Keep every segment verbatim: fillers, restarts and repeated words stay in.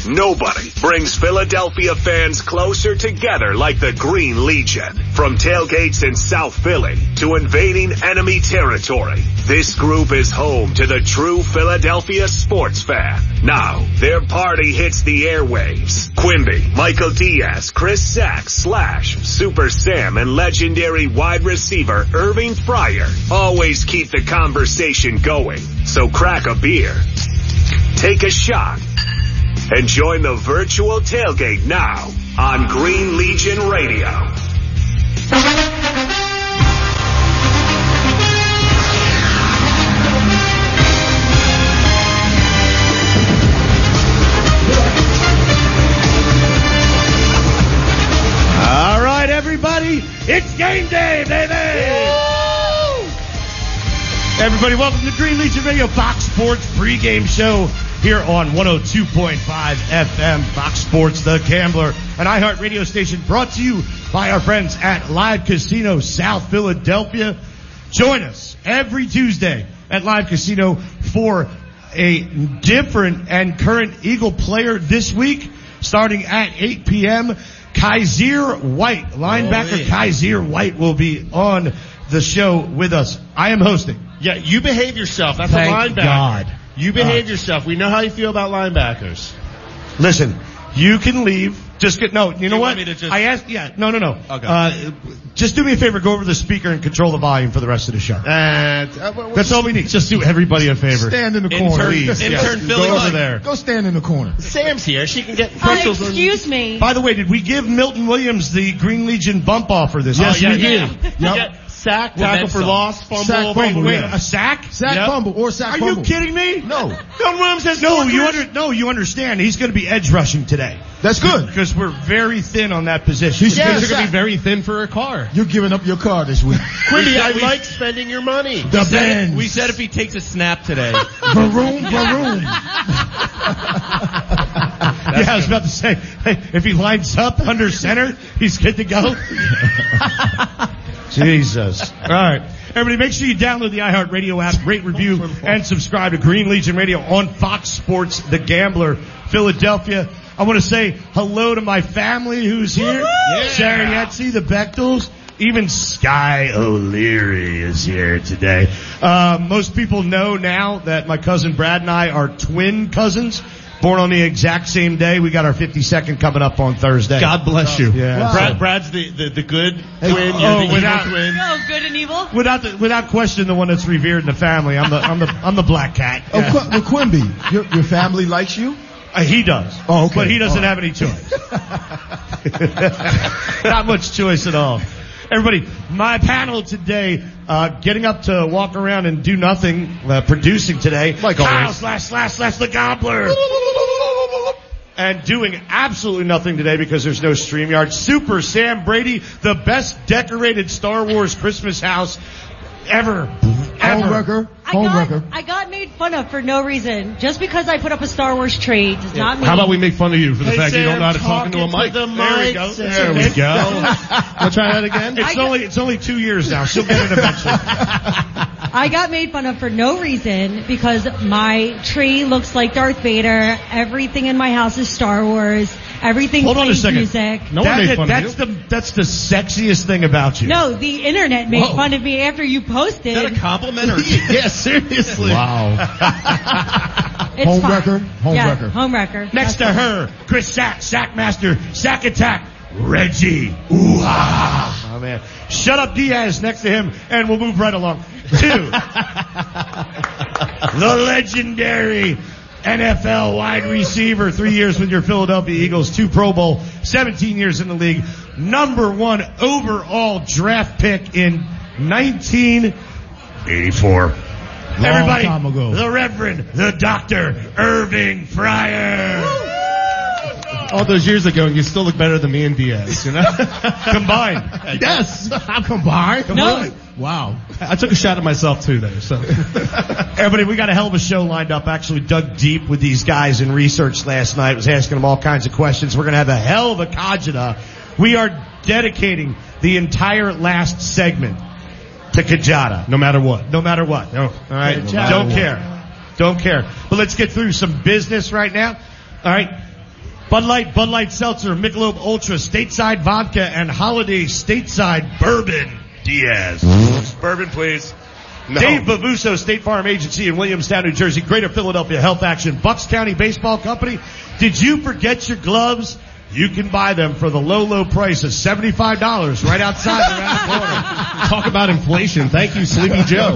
Nobody brings Philadelphia fans closer together like the Green Legion. From tailgates in South Philly to invading enemy territory, this group is home to the true Philadelphia sports fan. Now, their party hits the airwaves. Quimby, Michael Diaz, Chris Sachs, Slash, Super Sam, and legendary wide receiver Irving Fryer always keep the conversation going. So crack a beer, take a shot, and join the virtual tailgate now on Green Legion Radio. All right, everybody, it's game day, baby! Woo! Everybody, welcome to Green Legion Radio, Fox Sports pregame show here on one oh two point five F M, Fox Sports The Gambler, an iHeart radio station brought to you by our friends at Live Casino South Philadelphia. Join us every Tuesday at Live Casino for a different and current Eagle player this week, starting at eight p.m. Kaiser White, linebacker oh, yeah. Kaiser White will be on the show with us. I am hosting. Yeah, you behave yourself. That's Thank a linebacker. God. You behave uh, yourself. We know how you feel about linebackers. Listen, you can leave. Just get, no, you know you what? Want me to just... I asked, yeah, no, no, no. Okay. Uh, just do me a favor, go over the speaker and control the volume for the rest of the show. Uh, uh, That's all we need. Just do everybody a favor. Stand in the Intern, corner. please. Intern yeah. Philly. Go over there. Go stand in the corner. Sam's here. She can get Uh, pretzels. excuse me. By the way, did we give Milton Williams the Green Legion bump offer this Yes, year? we yeah. did. Yep. Yeah. Sack, tackle for some. loss, fumble. Sack, Wait, fumble, wait, yeah. a sack? Sack Yep. fumble or sack Are fumble. you kidding me? No. Milton Williams has No, four you careers. under, no, you understand. He's going to be edge rushing today. That's good. Because we're very thin on that position. He's Yeah, gonna they're going to be sack. very thin for a car. You're giving up your car this week. Quimby, I we- like spending your money. The Benz. We said if he takes a snap today. Varoom, varoom. Yeah, I was about to say, hey, if he lines up under center, he's good to go. Jesus. All right. Everybody, make sure you download the iHeartRadio app, rate, review, and subscribe to Green Legion Radio on Fox Sports The Gambler, Philadelphia. I want to say hello to my family who's here. Yeah. Sarah Yetzi, the Bechtels. Even Sky O'Leary is here today. Uh, most people know now that my cousin Brad and I are twin cousins, born on the exact same day. We got our fifty-second coming up on Thursday. God bless you. Yeah. Wow. Brad, Brad's the, the, the good twin. You're oh, the without- evil twin. Oh, good and evil? Without the, without question, the one that's revered in the family. I'm the I'm the I'm the black cat. Oh, Yeah. Qu- well, Quimby, your, your family likes you? Uh, he does. Oh, okay. But he doesn't All have any choice. Not much choice at all. Everybody, my panel today, uh, getting up to walk around and do nothing, uh, producing today. Like Kyle always. slash slash slash the Gobbler. And doing absolutely nothing today because there's no StreamYard. Super Sam Brady, the best decorated Star Wars Christmas house ever. Ever. Homewrecker. I got, Homewrecker. I got made fun of for no reason. Just because I put up a Star Wars trade does not mean... How about we make fun of you for the Hey, fact that you don't know how to Sam, talk into a talk mic? the There we go. mic, There Sam. we go. Wanna try that again? It's I got- only it's only two years now. She'll get it eventually. I got made fun of for no reason because my tree looks like Darth Vader. Everything in my house is Star Wars. Everything Hold on a plays second. music. No one That- made fun that's of you. the that's the sexiest thing about you. No, the internet made Whoa. fun of me after you posted. Is that a compliment or? Yeah, seriously. Wow. It's Home fine. wrecker? Home yeah, wrecker. Home wrecker. Next to That's her, Chris Sack, Sackmaster, Sack Attack, Reggie. Ooh ah. Oh man. Shut up Diaz next to him, and we'll move right along. Two. The legendary N F L wide receiver, three years with your Philadelphia Eagles, two Pro Bowl, seventeen years in the league, number one overall draft pick in nineteen eighty-four. Everybody, time ago. the Reverend, the Doctor Irving Fryer. All those years ago, and you still look better than me and Diaz, you know? Combined. Yes, I'm combined. No. Wow. I took a shot at myself too there, so. Everybody, we got a hell of a show lined up. Actually dug deep with these guys in research last night. Was asking them all kinds of questions. We're going to have a hell of a Kajada. We are dedicating the entire last segment to Kajada. No matter what. No matter what. No. All right. Kajada. Don't care. Don't care. But let's get through some business right now. All right. Bud Light, Bud Light Seltzer, Michelob Ultra, Stateside Vodka, and Holiday Stateside Bourbon. Diaz. Bourbon, please. No. Dave Bavuso, State Farm Agency in Williamstown, New Jersey. Greater Philadelphia Health Action. Bucks County Baseball Company. Did you forget your gloves? You can buy them for the low, low price of seventy-five dollars right outside the round corner. Talk about inflation. Thank you, Sleepy Joe.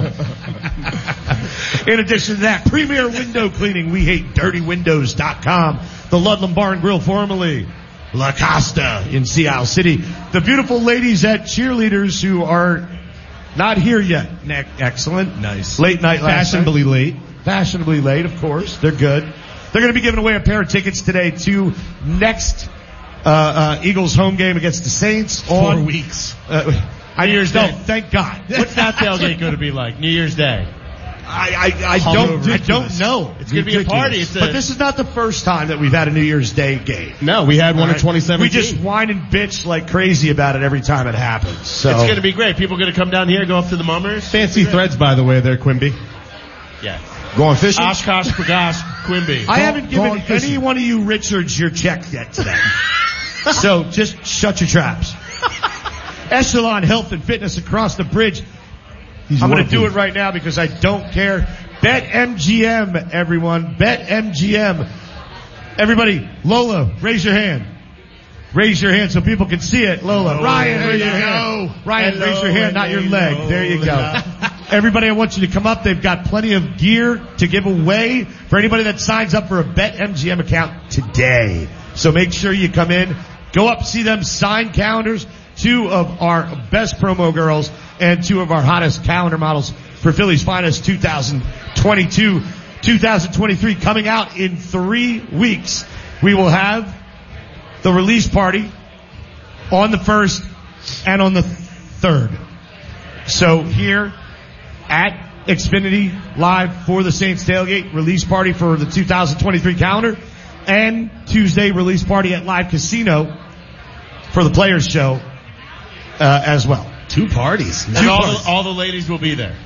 In addition to that, Premier Window Cleaning. We hate dirty windows dot com. The Ludlam Bar and Grill, formerly La Costa in Sea Isle City. The beautiful ladies at Cheerleaders who are not here yet. Ne- excellent. Nice. Late night last Fashionably night. late. Fashionably late, of course. They're good. They're going to be giving away a pair of tickets today to next uh, uh, Eagles home game against the Saints. Four on, weeks. Uh, I, New Year's no, Day. thank God. What's that tailgate going to be like? New Year's Day. I, I, I Hungover. don't, I don't know. It's going to be a party. It's a, But this is not the first time that we've had a New Year's Day game. no, we had one in twenty seventeen. We just whine and bitch like crazy about it every time it happens. So It's going to be great. People are going to come down here, go up to the Mummers. Fancy threads, by the way, there, Quimby. Yeah. Going fishing? Oshkosh, Pagash, Quimby. I haven't given Gone fishing. any one of you Richards your check yet today. So just shut your traps. Echelon Health and Fitness across the bridge. He's I'm going to working. do it right now because I don't care. Bet M G M, everyone. Bet M G M. Everybody, Lola, raise your hand. Raise your hand so people can see it. Lola. Ryan, There raise you your hand. go. Ryan, Hello, raise your hand, not your leg. hello. There you go. Everybody, I want you to come up. They've got plenty of gear to give away for anybody that signs up for a Bet M G M account today. So make sure you come in. Go up, see them, sign calendars. Two of our best promo girls and two of our hottest calendar models for Philly's finest two thousand twenty-two, two thousand twenty-three coming out in three weeks. We will have the release party on the first and on the third. So here at Xfinity Live for the Saints tailgate, release party for the two thousand twenty-three calendar, and Tuesday release party at Live Casino for the Players Show uh, as well. Two parties. And all the, all the ladies will be there.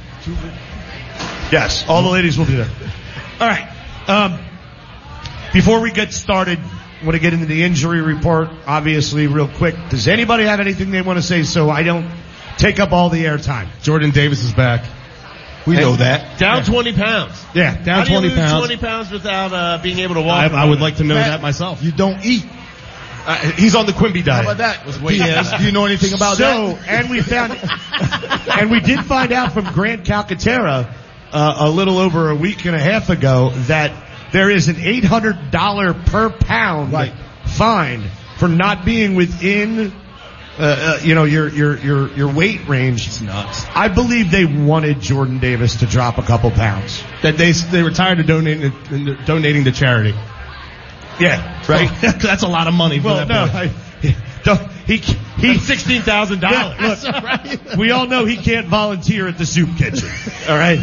Yes, all the ladies will be there. All right. Um, before we get started, I want to get into the injury report, obviously, real quick. Does anybody have anything they want to say so I don't take up all the airtime? Jordan Davis is back. We know that. Down twenty pounds. Yeah, Down How do you twenty lose pounds. twenty pounds without uh, being able to walk? I, I would like to know Matt, that myself. You don't eat. Uh, he's on the Quimby diet. How about that? Was way- Diaz, do you know anything about so, that? and we found, and we did find out from Grant Calcaterra uh, a little over a week and a half ago that there is an eight hundred dollars per pound Right. fine for not being within, uh, uh, you know, your your your your weight range. It's nuts. I believe they wanted Jordan Davis to drop a couple pounds. That they they were tired of donating donating to charity. Yeah, right. That's a lot of money for Well, that no, boy. I, don't, he he sixteen thousand dollars. Yeah, look, we all know he can't volunteer at the soup kitchen. All right.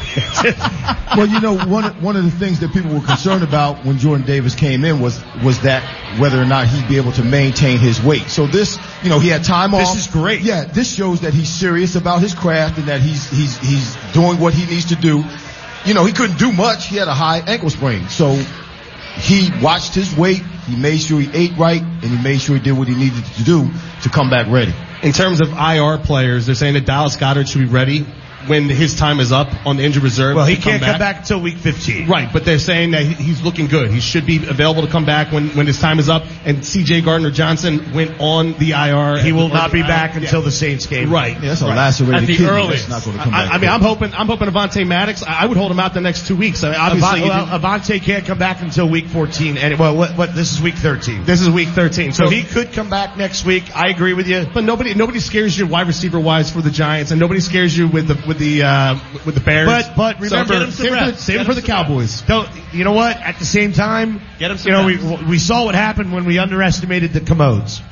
Well, you know, one one of the things that people were concerned about when Jordan Davis came in was was that whether or not he'd be able to maintain his weight. So this, you know, he had time off. This is great. Yeah, this shows that he's serious about his craft and that he's he's he's doing what he needs to do. You know, he couldn't do much. He had a high ankle sprain, so he watched his weight. He made sure he ate right, and he made sure he did what he needed to do to come back ready. In terms of I R players, they're saying that Dallas Goedert should be ready when his time is up on the injured reserve. Well, he to can't come back until week fifteen. Right, but they're saying that he- he's looking good. He should be available to come back when, when his time is up. And C J Gardner-Johnson went on the I R. He will or not the be I R. back Yeah. until the Saints game. Right. Yeah, that's a Right. lacerated At the kidney. earliest. That's not going to come I, back. I mean, I'm hoping, I'm hoping Avonte Maddox, I I would hold him out the next two weeks. I mean, obviously, Avon, well, Avonte can't come back until week fourteen. And well, what, what? This is week thirteen. this is week thirteen. So So, he could come back next week. I agree with you. but nobody, nobody scares you wide receiver wise for the Giants, and nobody scares you with the, with the, uh, with the Bears. But but So remember, get him some save it for- reps. save it Get for him the some reps. Cowboys. Don't, you know what? At the same time, Get him some you know, reps. we we saw what happened when we underestimated the commodes.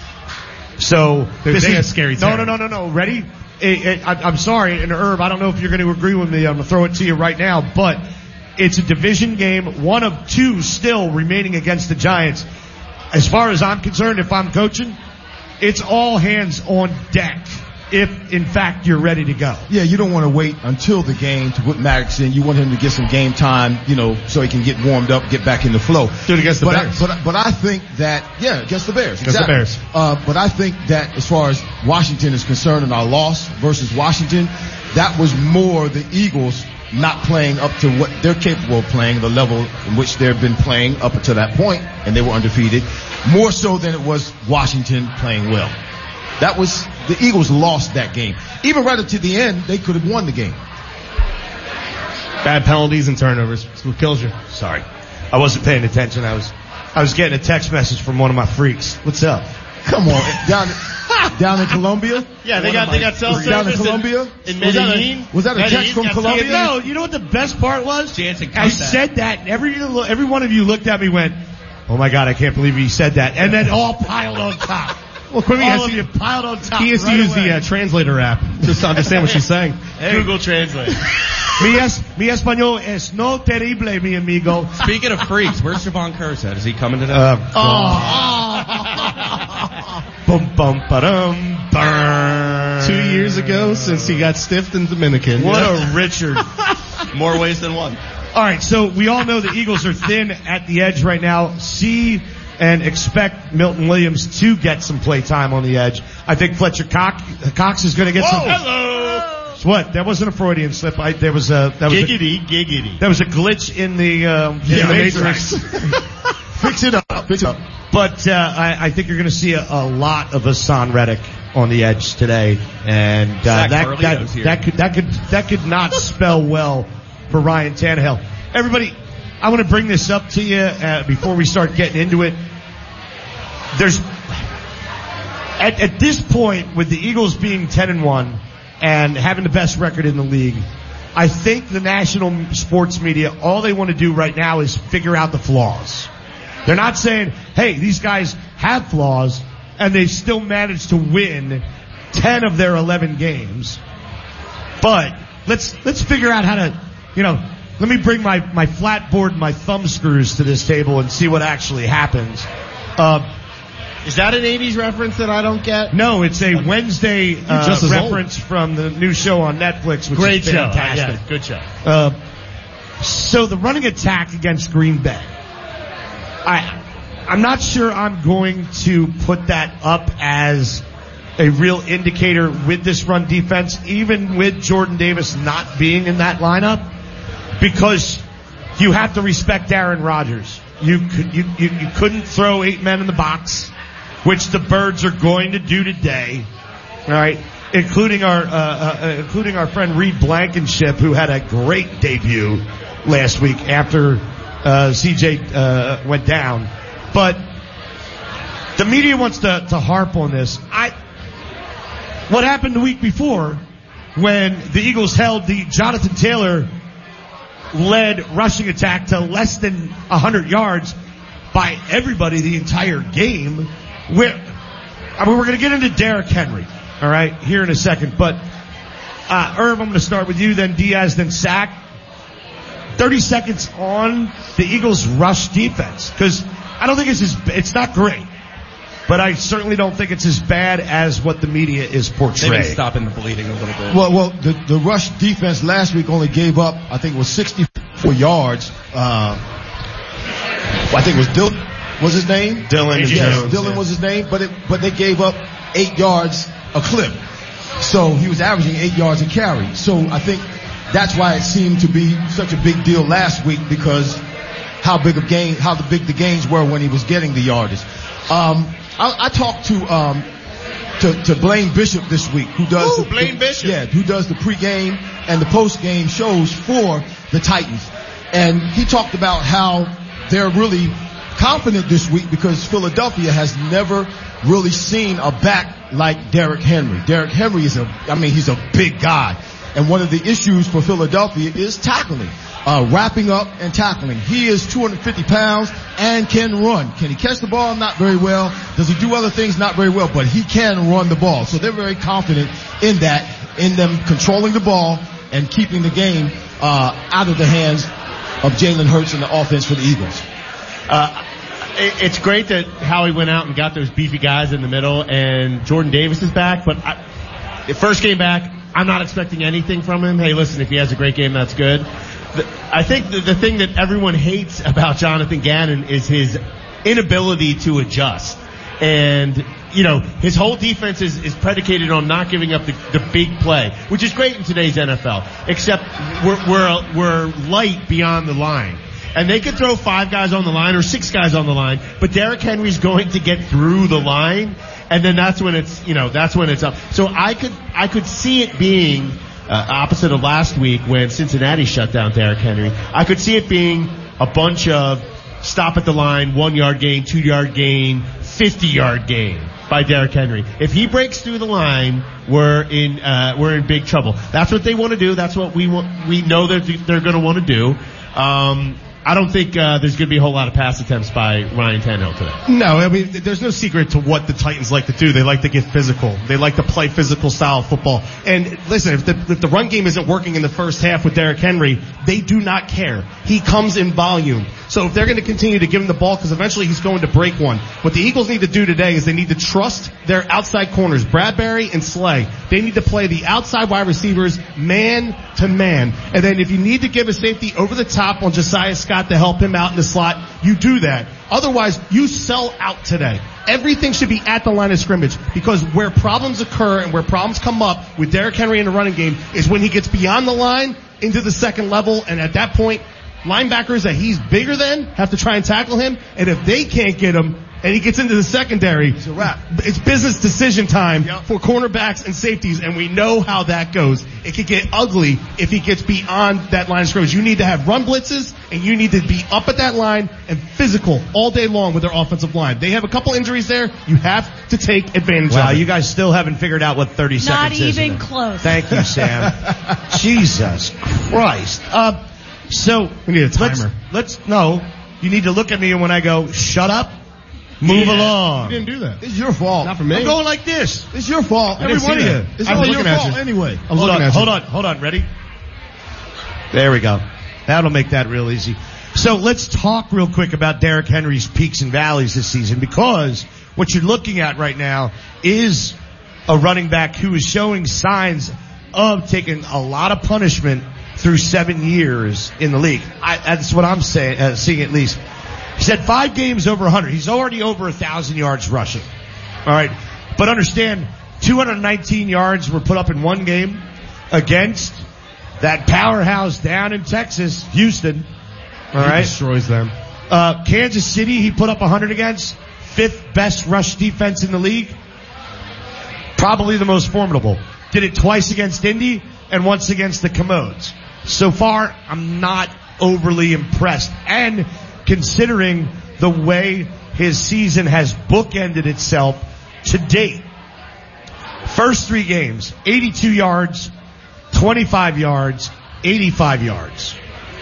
So They're- this they is are scary No, no, terrible. no, no, no. Ready? It, it, I, I'm sorry, and Herb, I don't know if you're going to agree with me. I'm going to throw it to you right now, but it's a division game, one of two still remaining against the Giants. As far as I'm concerned, if I'm coaching, it's all hands on deck if in fact you're ready to go. Yeah, you don't want to wait until the game to put Maddox in. You want him to get some game time, you know, so he can get warmed up, get back in the flow. Do it against the but Bears. I, but, but I think that, yeah, against the Bears. Against exactly. the Bears. Uh, but I think that as far as Washington is concerned and our loss versus Washington, that was more the Eagles not playing up to what they're capable of playing, the level in which they've been playing up until that point, and they were undefeated, more so than it was Washington playing well. That was, the Eagles lost that game. Even right up to the end, they could have won the game. Bad penalties and turnovers. That's what kills you. Sorry. I wasn't paying attention. I was, I was getting a text message from one of my freaks. What's up? Come on. Down, down in Colombia? Yeah, they got they got cell Down in service Colombia? in Was that a- Medellin. was that a text Medellin from got Colombia? cell No, service. you know what the best part was? Jansen I cut that. said that, and every, every one of you looked at me and went, oh my God, I can't believe he said that. And then all piled on top. Well, Quimby All has of to, you piled on top. he has to right use away. the uh, translator app just to understand what she's saying. Google Translate. Mi, es, mi español es no terrible, mi amigo. Speaking of freaks, where's Javon Curse at? Is he coming today? Uh, Oh. bum, bum, ba-dum, burn. Two years ago since he got stiffed in Dominican. What a Richard. More ways than one. All right, so we all know the Eagles are thin at the edge right now. See and expect Milton Williams to get some play time on the edge. I think Fletcher Cox, Cox is going to get Whoa, some. hello. What? That wasn't a Freudian slip. I, there was a that was a, Giggity, giggity. that was a glitch in the um, in Yeah, the Matrix. Matrix. Fix it up. Fix it up. But uh, I, I think you're going to see a, a lot of Hassan Reddick on the edge today, and uh, Zach that Carlito's that, here. that could that could that could not spell well for Ryan Tannehill. Everybody, I want to bring this up to you uh, before we start getting into it. There's at, at this point, with the Eagles being ten and one and having the best record in the league, I think the national sports media, all they want to do right now is figure out the flaws. They're not saying, hey, these guys have flaws and they still managed to win ten of their eleven games. But let's let's figure out how to, you know, let me bring my my flat board and my thumb screws to this table and see what actually happens. Uh Is that an eighties reference that I don't get? No, it's a Wednesday uh, just as old. reference from the new show on Netflix, which Great is show. fantastic. Yeah, good show. Uh, so the running attack against Green Bay, I, I'm not sure I'm going to put that up as a real indicator with this run defense, even with Jordan Davis not being in that lineup, because you have to respect Aaron Rodgers. You could, you, you, you couldn't throw eight men in the box, which the Birds are going to do today. All right, including our, uh, uh, including our friend Reed Blankenship, who had a great debut last week after, uh, C J, uh, went down. But the media wants to, to harp on this. I, what happened the week before when the Eagles held the Jonathan Taylor led rushing attack to less than one hundred yards by everybody the entire game. Where, I mean, we're going to get into Derrick Henry, all right, here in a second. But, uh, Irv, I'm going to start with you, then Diaz, then Sack. thirty seconds on the Eagles' rush defense, because I don't think it's as, it's not great, but I certainly don't think it's as bad as what the media is They've portraying. been stopping the bleeding a little bit. Well, well, the, the rush defense last week only gave up, I think it was sixty-four yards. Uh, I think it was Dylan, was his name? Dylan Yes, Jones, Dylan yeah. was his name, but it, but they gave up eight yards a clip. So he was averaging eight yards a carry. So I think that's why it seemed to be such a big deal last week, because how big of gain, how the big the gains were when he was getting the yardage. Um, I, I talked to, um, to, to Blaine Bishop this week, who does Ooh, the, Blaine the- Bishop. yeah, who does the pregame and the postgame shows for the Titans. And he talked about how they're really confident this week because Philadelphia has never really seen a back like Derrick Henry. Derrick Henry is a, I mean, he's a big guy. And one of the issues for Philadelphia is tackling, uh, wrapping up and tackling. He is two hundred fifty pounds and can run. Can he catch the ball? Not very well. Does he do other things? Not very well, but he can run the ball. So they're very confident in that, in them controlling the ball and keeping the game, uh, out of the hands of Jalen Hurts and the offense for the Eagles. Uh, it, it's great that Howie went out and got those beefy guys in the middle, and Jordan Davis is back, but I, The first game back, I'm not expecting anything from him. Hey, listen, if he has a great game, that's good. The, I think the, the thing that everyone hates about Jonathan Gannon is his inability to adjust. And, you know, his whole defense is, is predicated on not giving up the, the big play, which is great in today's N F L, except we're, we're, we're light beyond the line. And they could throw five guys on the line or six guys on the line, but Derrick Henry's going to get through the line, and then that's when it's, you know, that's when it's up. So I could, I could see it being, uh, opposite of last week when Cincinnati shut down Derrick Henry. I could see it being a bunch of stop at the line, one yard gain, two yard gain, fifty yard gain by Derrick Henry. If he breaks through the line, we're in, uh, we're in big trouble. That's what they want to do. That's what we want, we know that they're, they're going to want to do. Um, I don't think uh, there's going to be a whole lot of pass attempts by Ryan Tannehill today. No, I mean, there's no secret to what the Titans like to do. They like to get physical. They like to play physical style football. And listen, if the, if the run game isn't working in the first half with Derrick Henry, they do not care. He comes in volume. So if they're going to continue to give him the ball, because eventually he's going to break one, what the Eagles need to do today is they need to trust their outside corners, Bradbury and Slay. They need to play the outside wide receivers man to man. And then if you need to give a safety over the top on Josiah Scott to help him out in the slot, you do that. Otherwise, you sell out today. Everything should be at the line of scrimmage, because where problems occur and where problems come up with Derrick Henry in the running game is when he gets beyond the line into the second level, and at that point, linebackers that he's bigger than have to try and tackle him, and if they can't get him and he gets into the secondary, it's a wrap. It's business decision time yep. for cornerbacks and safeties, and we know how that goes. It could get ugly if he gets beyond that line of scrimmage. You need to have run blitzes, and you need to be up at that line and physical all day long with their offensive line. They have a couple injuries there. You have to take advantage wow, of it. You guys still haven't figured out what thirty Not seconds is. Not even close. Thank you, Sam. Jesus Christ. Uh, so we need a timer. Let's, let's no. You need to look at me when I go, shut up. Move yeah, along. You didn't do that. It's your fault. Not for me. I'm going like this. It's your fault. Every one of you. It's I'm all your looking at fault you. anyway. I'm hold on, at hold you. on, hold on. Ready? There we go. That'll make that real easy. So let's talk real quick about Derrick Henry's peaks and valleys this season, because what you're looking at right now is a running back who is showing signs of taking a lot of punishment through seven years in the league. I, that's what I'm saying, uh, seeing at least. He's had five games over one hundred. He's already over one thousand yards rushing. All right. But understand, two hundred nineteen yards were put up in one game against that powerhouse down in Texas, Houston. All right. He destroys them. Uh, Kansas City, he put up one hundred against. Fifth best rush defense in the league. Probably the most formidable. Did it twice against Indy and once against the Commodes. So far, I'm not overly impressed. And considering the way his season has bookended itself to date. First three games, eighty-two yards, twenty-five yards, eighty-five yards.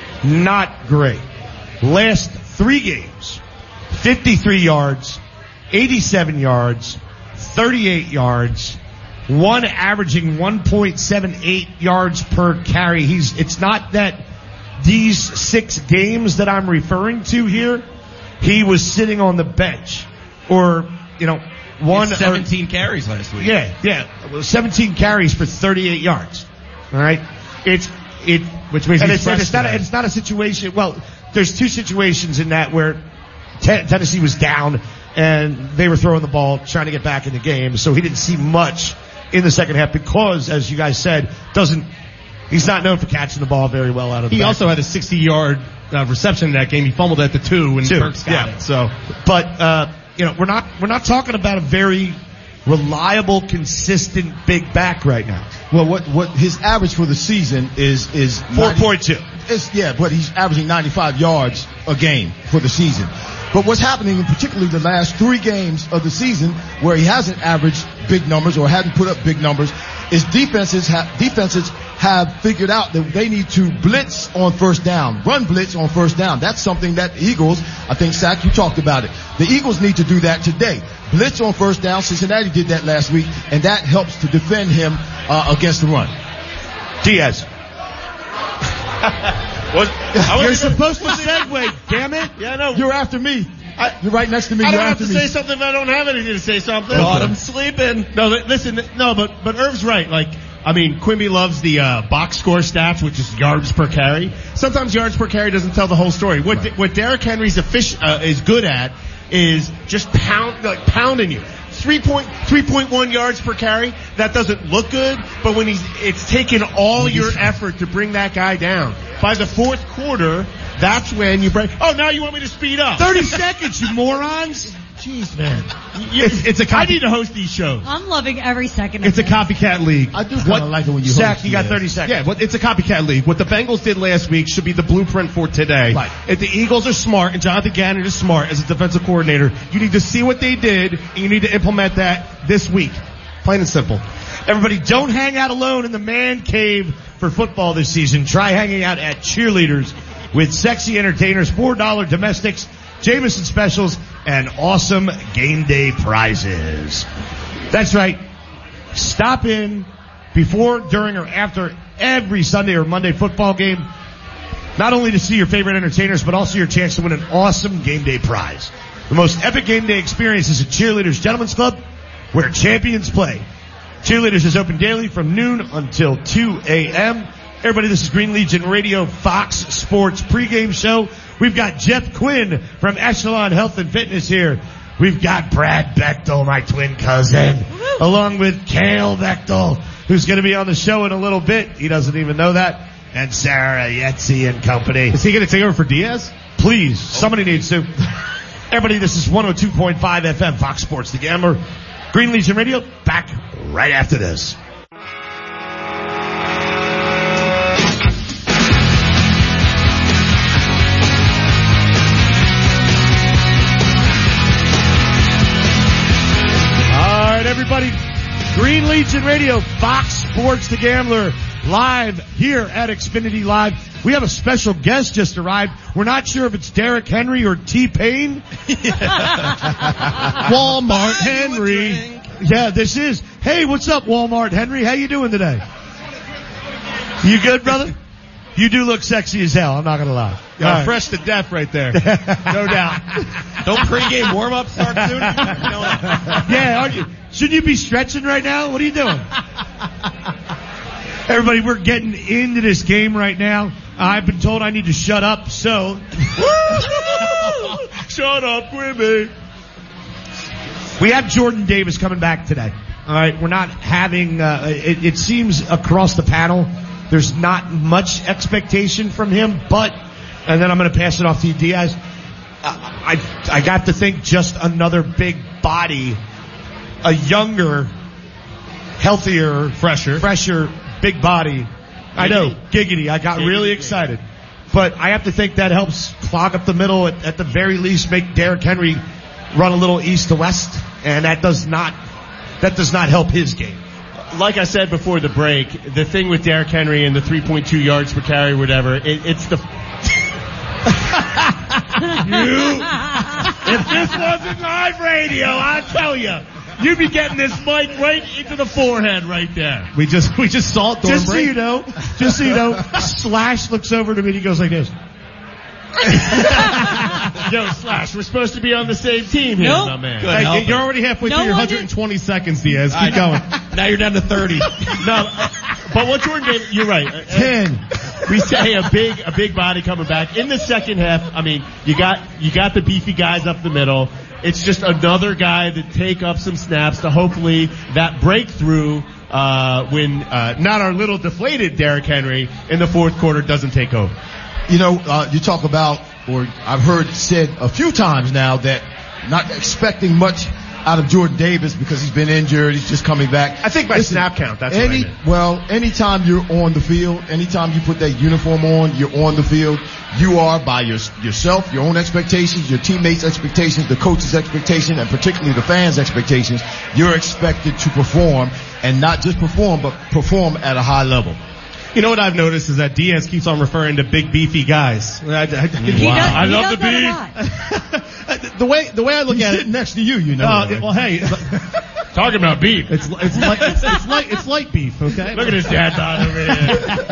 Not great. Last three games, fifty-three yards, eighty-seven yards, thirty-eight yards, one averaging one point seven eight yards per carry. He's, it's not that these six games that I'm referring to here, he was sitting on the bench, or, you know, one seventeen or, carries last week. Yeah, yeah, seventeen carries for thirty-eight yards. All right, it's it, which means and he's it's, and it's not a, it's not a situation. Well, there's two situations in that where Ten- Tennessee was down and they were throwing the ball, trying to get back in the game, so he didn't see much in the second half because, as you guys said, doesn't. He's not known for catching the ball very well out of the He back. also had a sixty-yard uh, reception in that game. He fumbled at the two when Two, Burks got yeah. it. So, but uh, you know, we're not we're not talking about a very reliable, consistent big back right now. Well, what what his average for the season is is four point two. It's, yeah, but he's averaging ninety-five yards a game for the season. But what's happening, in particularly the last three games of the season, where he hasn't averaged big numbers or hadn't put up big numbers, is defenses have defenses have figured out that they need to blitz on first down, run blitz on first down. That's something that Eagles, I think, Zach, you talked about it. The Eagles need to do that today. Blitz on first down. Cincinnati did that last week, and that helps to defend him uh, against the run. Diaz. What? You're supposed to segue, damn it. Yeah, I know. You're after me. I, You're right next to me. I You're don't have to after me. say something if I don't have anything to say something. Caught him sleeping. No, li- listen, no, but but Irv's right. Like, I mean, Quimby loves the uh, box score stats, which is yards per carry. Sometimes yards per carry doesn't tell the whole story. What right. what Derrick Henry's effic- uh, is good at is just pound like pounding you. Three point three point one yards per carry. That doesn't look good, but when he's it's taken all your effort to bring that guy down. By the fourth quarter, that's when you break. Oh, now you want me to speed up? thirty seconds, you morons. Jeez, man. It's, it's a I copy, need to host these shows. I'm loving every second of it's a this. copycat league. I do kind of like it when you Zach, host, you got yeah. thirty seconds. Yeah, well, it's a copycat league. What the Bengals did last week should be the blueprint for today. Right. If the Eagles are smart and Jonathan Gannon is smart as a defensive coordinator, you need to see what they did and you need to implement that this week. Plain and simple. Everybody, don't hang out alone in the man cave for football this season. Try hanging out at Cheerleaders with sexy entertainers, four dollar domestics, Jameson specials, and awesome game day prizes. That's right. Stop in before, during, or after every Sunday or Monday football game, not only to see your favorite entertainers, but also your chance to win an awesome game day prize. The most epic game day experience is at Cheerleaders Gentlemen's Club, where champions play. Cheerleaders is open daily from noon until two a.m. Everybody, this is Green Legion Radio Fox Sports pregame show. We've got Jeff Quinn from Echelon Health and Fitness here. We've got Brad Bechtel, my twin cousin, along with Cale Bechtel, who's going to be on the show in a little bit. He doesn't even know that. And Sarah Yetzi and company. Is he going to take over for Diaz? Please, somebody needs to. Everybody, this is one oh two point five F M, Fox Sports The Gambler. Green Legion Radio, back right after this. All right, everybody. Green Legion Radio, Fox Sports The Gambler, live here at Xfinity Live. We have a special guest just arrived. We're not sure if it's Derrick Henry or T-Pain. Walmart Henry. Yeah, this is. Hey, what's up, Walmart Henry? How you doing today? You good, brother? You do look sexy as hell, I'm not going to lie. You're All right. fresh to death right there. No doubt. Don't pregame warm-up start soon? Yeah, aren't you? Shouldn't you be stretching right now? What are you doing? Everybody, we're getting into this game right now. I've been told I need to shut up, so. Shut up, Quimby. We have Jordan Davis coming back today. All right, we're not having, uh, it, it seems across the panel, there's not much expectation from him, but, and then I'm going to pass it off to you, Diaz. Uh, I, I got to think just another big body, a younger, healthier, Fresher. fresher, big body. I know, giggity. I got really excited. But I have to think that helps clog up the middle, at, at the very least make Derrick Henry run a little east to west, and that does not, that does not help his game. Like I said before the break, the thing with Derrick Henry and the three point two yards per carry, whatever, it, it's the. you, if this wasn't live radio, I'll tell you, you'd be getting this mic right into the forehead right there. We just we just saw it during Just so break. you know, just so you know, Slash looks over to me and he goes like this. Yo, Slash, we're supposed to be on the same team here, Nope. my man. Good. Hey, help you're it. already halfway No through your one one hundred twenty seconds, Diaz. Keep going. Now you're down to thirty. No, but what Jordan did, you're right. Uh, Ten. We say a big, a big body coming back in the second half. I mean, you got, you got the beefy guys up the middle. It's just another guy to take up some snaps to hopefully that breakthrough, uh, when, uh, not our little deflated Derrick Henry in the fourth quarter doesn't take over. You know, uh, you talk about, or I've heard said a few times now that not expecting much out of Jordan Davis because he's been injured. He's just coming back. I think by Listen, snap count, that's any, what I meant. well, anytime you're on the field, anytime you put that uniform on, you're on the field. You are by your, yourself, your own expectations, your teammates' expectations, the coach's expectations, and particularly the fans' expectations. You're expected to perform, and not just perform, but perform at a high level. You know what I've noticed is that Diaz keeps on referring to big beefy guys. I, I, I, He Wow. does, I he love does the that a beef. lot. the way the way I look He's at sitting it. next to you, you know. Uh, that, right? well, hey, Talking about beef. it's it's like it's, it's light it's light beef. Okay. Look at his dad bod over here.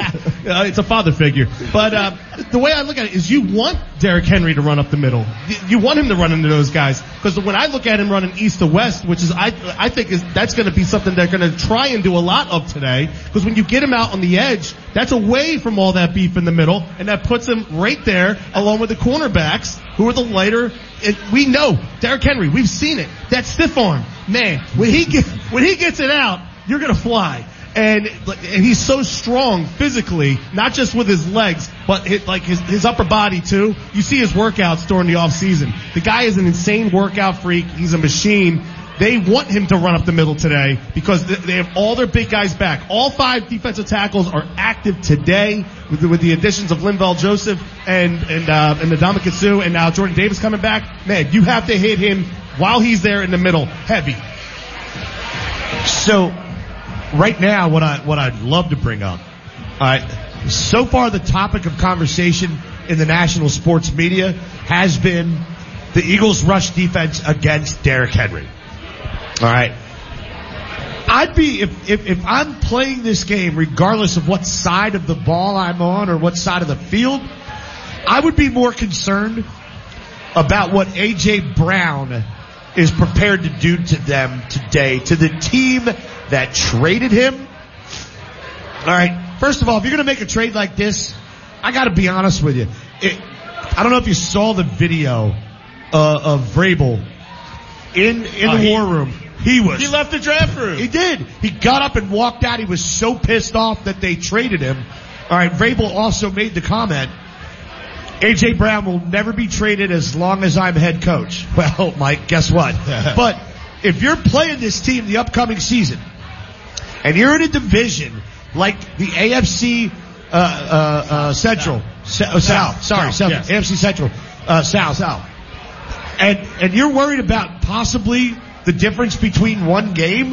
Uh, it's a father figure. But uh, the way I look at it is you want Derrick Henry to run up the middle. You want him to run into those guys. Because when I look at him running east to west, which is I I think is that's going to be something they're going to try and do a lot of today. Because when you get him out on the edge, that's away from all that beef in the middle, and that puts him right there along with the cornerbacks who are the lighter. And we know Derrick Henry. We've seen it. That stiff arm, man. When he get, when he gets it out, you're going to fly. And, and he's so strong physically, not just with his legs, but his, like his, his upper body too. You see his workouts during the off season. The guy is an insane workout freak. He's a machine. They want him to run up the middle today because they have all their big guys back. All five defensive tackles are active today with the, with the additions of Linval Joseph and, and, uh, and Ndamukong Suh and now Jordan Davis coming back. Man, you have to hit him while he's there in the middle heavy. So, right now, what I what I'd love to bring up, all right, so far the topic of conversation in the national sports media has been the Eagles' rush defense against Derrick Henry. All right, I'd be if if if I'm playing this game, regardless of what side of the ball I'm on or what side of the field, I would be more concerned about what A J Brown is prepared to do to them today, to the team that traded him. All right, first of all, if you're going to make a trade like this, I got to be honest with you. It, I don't know if you saw the video uh, of Vrabel in in Uh, the he- war room. He was. He left the draft room. He did. He got up and walked out. He was so pissed off that they traded him. All right, Vrabel also made the comment, A J Brown will never be traded as long as I'm head coach. Well, Mike, guess what? But if you're playing this team the upcoming season, and you're in a division like the A F C uh, uh, uh, Central, South, South, sorry, South, yes. A F C Central, uh, South, South, and and you're worried about possibly the difference between one game,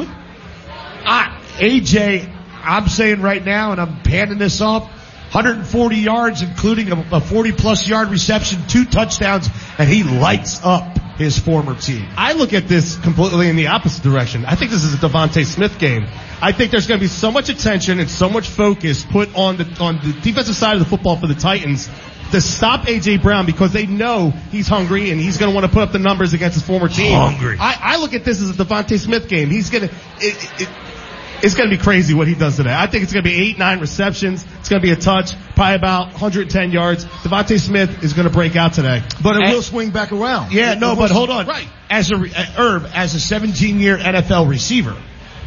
I, A J, I'm saying right now, and I'm handing this off, one hundred forty yards, including a, a forty plus yard reception, two touchdowns, and he lights up his former team. I look at this completely in the opposite direction. I think this is a Devontae Smith game. I think there's going to be so much attention and so much focus put on the on the defensive side of the football for the Titans to stop A J Brown because they know he's hungry and he's going to want to put up the numbers against his former team. Hungry. I, I look at this as a Devontae Smith game. He's going to it, it, it's going to be crazy what he does today. I think it's going to be eight, nine receptions. It's going to be a touch, probably about one hundred ten yards. Devontae Smith is going to break out today. But it And- will swing back around. Yeah, It no, will but hold swing- on. Right. As a, uh, Herb, as a seventeen year N F L receiver,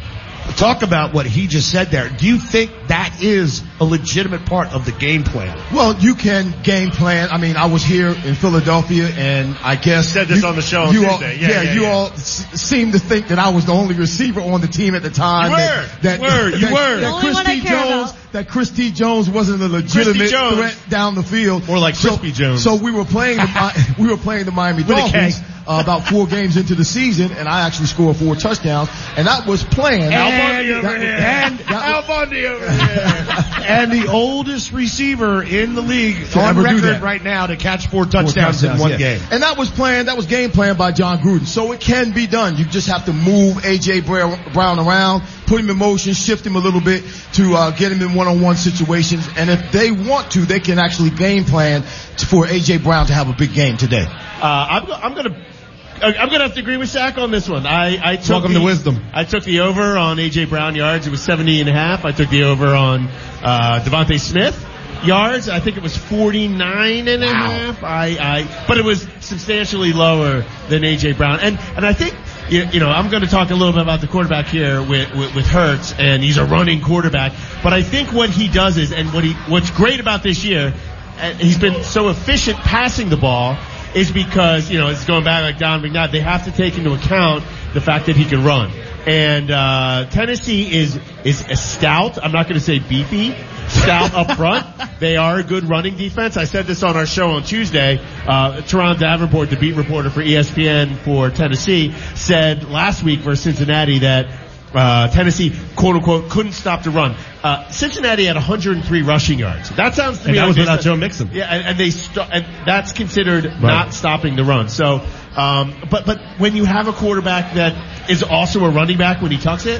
talk about what he just said there. Do you think that is a legitimate part of the game plan? Well, you can game plan. I mean, I was here in Philadelphia, and I guess Said this you, on the show on you all, Tuesday. Yeah, yeah, you yeah. all s- seem to think that I was the only receiver on the team at the time. You that, were. that, You were. You that, were. That The only Chris one I T. care Jones, about. that Chris T. Jones wasn't a legitimate Jones. threat down the field. More like so, Crispy Jones. So we were playing the Mi- we were playing the Miami a K. Dolphins uh, about four games into the season, and I actually scored four touchdowns, and that was planned. And- Bundy over that- here. and- that Al was- Bundy over here. And the oldest receiver in the league To on ever do record that. right now to catch four Four touchdowns, in one yeah. game. And that was planned, that was game planned by John Gruden. So it can be done. You just have to move A J Brown around, put him in motion, shift him a little bit to uh, get him in one-on-one situations. And if they want to, they can actually game plan for A J Brown to have a big game today. Uh, I'm, I'm gonna, I'm gonna have to agree with Shaq on this one. I, I took Welcome the, to wisdom. I took the over on A J Brown yards. It was seventy and a half. I took the over on, uh, Devontae Smith yards. I think it was forty-nine and a half. I, I, but it was substantially lower than A J Brown. And, and I think, you, you know, I'm going to talk a little bit about the quarterback here with, with, with Hurts, and he's a running quarterback. But I think what he does is, and what he, what's great about this year, and he's been so efficient passing the ball, is because, you know, it's going back like Don McNabb, they have to take into account the fact that he can run. And, uh, Tennessee is, is a stout. I'm not going to say beefy. Stout up front. They are a good running defense. I said this on our show on Tuesday. Uh, Teron Davenport, the beat reporter for E S P N for Tennessee, said last week versus Cincinnati that uh, Tennessee, quote unquote, couldn't stop the run. Uh, Cincinnati had one hundred three rushing yards. That sounds to And me that like was they without said- Joe Mixon. Yeah, and, and they st- and that's considered not stopping the run. So, um, but but when you have a quarterback that is also a running back when he tucks it,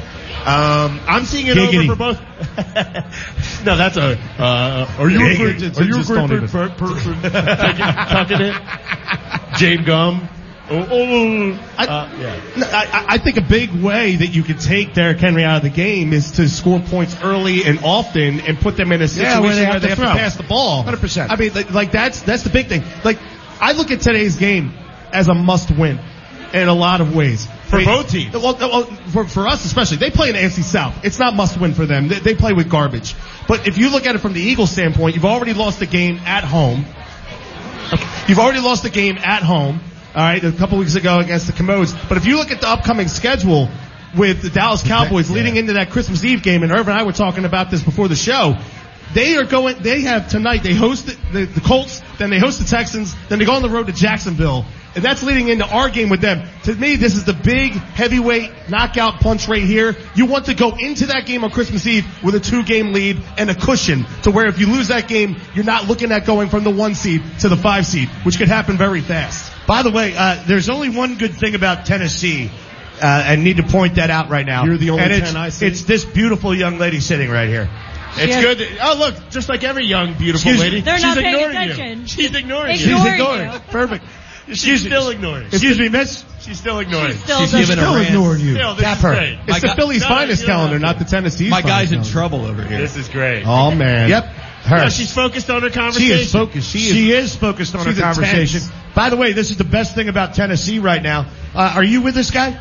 Um, I'm seeing it Giggity. over for both. No, that's a. Uh, are you a great, Just- are you a just great don't big even. fat person? Taking, tucking it. Jade gum. Oh, oh, uh, yeah. No, I, I think a big way that you could take Derrick Henry out of the game is to score points early and often and put them in a situation Yeah, where they have where they to have to throw. pass the ball. one hundred percent. I mean, like, like that's that's the big thing. Like, I look at today's game as a must-win in a lot of ways. For I mean, both teams. Well, well, for, for us especially, they play in the A F C South. It's not must-win for them. They, they play with garbage. But if you look at it from the Eagles' standpoint, you've already lost the game at home. You've already lost the game at home. All right, a couple weeks ago against the Commodes. But if you look at the upcoming schedule with the Dallas Cowboys leading into that Christmas Eve game, and Irv and I were talking about this before the show, they are going, they have tonight, they host the, the, the Colts, then they host the Texans, then they go on the road to Jacksonville. And that's leading into our game with them. To me, this is the big heavyweight knockout punch right here. You want to go into that game on Christmas Eve with a two-game lead and a cushion to where if you lose that game, you're not looking at going from the one seed to the five seed, which could happen very fast. By the way, uh, there's only one good thing about Tennessee, uh, and need to point that out right now. You're the only and it's, ten I see. it's this beautiful young lady sitting right here. It's Yeah. good. That, oh, look, just like every young, beautiful Excuse me. lady. They're she's not paying ignoring attention. you. She's ignoring She's you. ignoring you. Perfect. She's still ignoring. Excuse me, miss. She's still ignoring. She's still She's doesn't- giving a Still rant. ignoring you. Still, this Tap is her. great. It's My the guy- Phillies No, finest you don't calendar, have not to. the Tennessee's My guy's finest in calendar. trouble over here. This is great. Oh, man. Yep. Her. Now she's focused on her conversation. She is focused. She is. She is focused on she's her conversation. intense. By the way, this is the best thing about Tennessee right now. Uh, are you with this guy?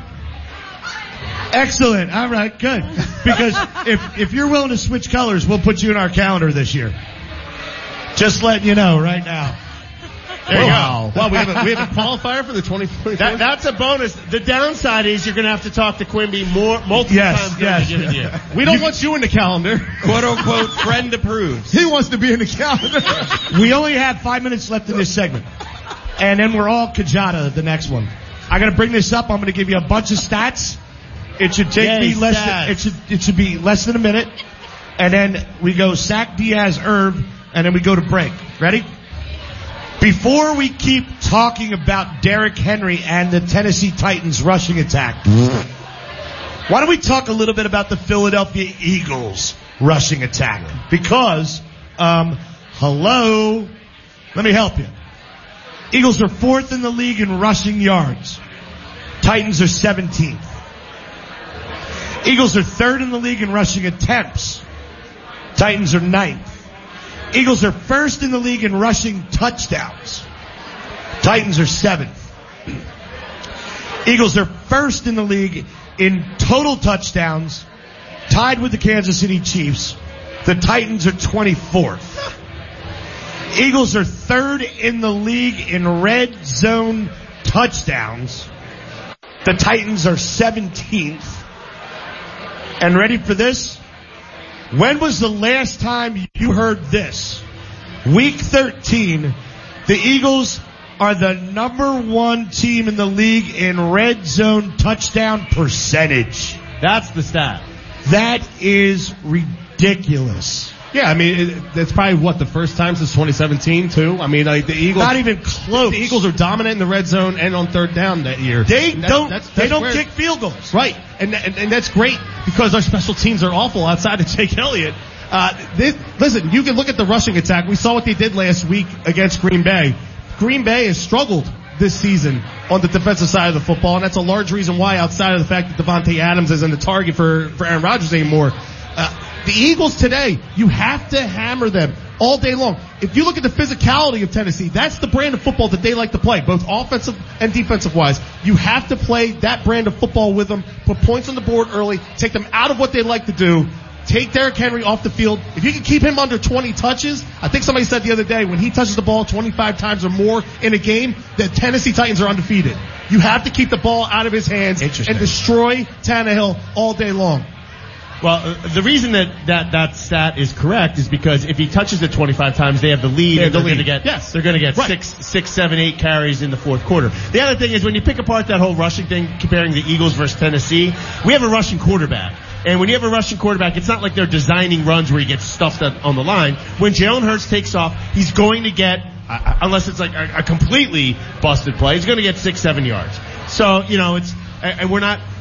Excellent. All right, good. Because if if you're willing to switch colors, we'll put you in our calendar this year. Just letting you know right now. There you Wow. go. Well, we have a, we have a qualifier for the twenty twenty-four. That, that's a bonus. The downside is you're going to have to talk to Quimby more, multiple Yes, times during yes. the given year. we don't want you in the calendar. Quote unquote friend approves. He wants to be in the calendar. We only have five minutes left in this segment. And then we're all Kajada, the next one. I gotta bring this up. I'm gonna give you a bunch of stats. It should take Yay, me less stats. than, it should, it should be less than a minute. And then we go Sack, Diaz, Irv, and then we go to break. Ready? Before we keep talking about Derrick Henry and the Tennessee Titans rushing attack, why don't we talk a little bit about the Philadelphia Eagles rushing attack? Because, um, hello, let me help you. Eagles are fourth in the league in rushing yards. Titans are seventeenth. Eagles are third in the league in rushing attempts. Titans are ninth. Eagles are first in the league in rushing touchdowns. Titans are seventh. Eagles are first in the league in total touchdowns, tied with the Kansas City Chiefs. The Titans are twenty-fourth. Eagles are third in the league in red zone touchdowns. The Titans are seventeenth. And ready for this? When was the last time you heard this? Week thirteen, the Eagles are the number one team in the league in red zone touchdown percentage. That's the stat. That is ridiculous. Yeah, I mean, it, it's probably what the first time since twenty seventeen too. I mean, like the Eagles, Not even close. the Eagles are dominant in the red zone and on third down that year. They And that's- don't. that's- they that's don't where- kick field goals. Right, and, and and that's great because our special teams are awful outside of Jake Elliott. Uh, this, listen, you can look at the rushing attack. We saw what they did last week against Green Bay. Green Bay has struggled this season on the defensive side of the football, and that's a large reason why, outside of the fact that Devontae Adams isn't the target for for Aaron Rodgers anymore. Uh, the Eagles today, you have to hammer them all day long. If you look at the physicality of Tennessee, that's the brand of football that they like to play, both offensive and defensive wise. You have to play that brand of football with them, put points on the board early, take them out of what they like to do, take Derrick Henry off the field. If you can keep him under twenty touches, I think somebody said the other day, when he touches the ball twenty-five times or more in a game, the Tennessee Titans are undefeated. You have to keep the ball out of his hands and destroy Tannehill all day long. Well, uh, the reason that, that that stat is correct is because if he touches it twenty-five times, they have the lead, They have and they're the going to lead. get Yes. they're going to get Right. six, six, seven, eight carries in the fourth quarter. The other thing is when you pick apart that whole rushing thing, comparing the Eagles versus Tennessee, we have a rushing quarterback. And when you have a rushing quarterback, it's not like they're designing runs where he gets stuffed on on the line. When Jalen Hurts takes off, he's going to get, uh, unless it's like a, a completely busted play, he's going to get six, seven yards. So, you know, it's, and we're not,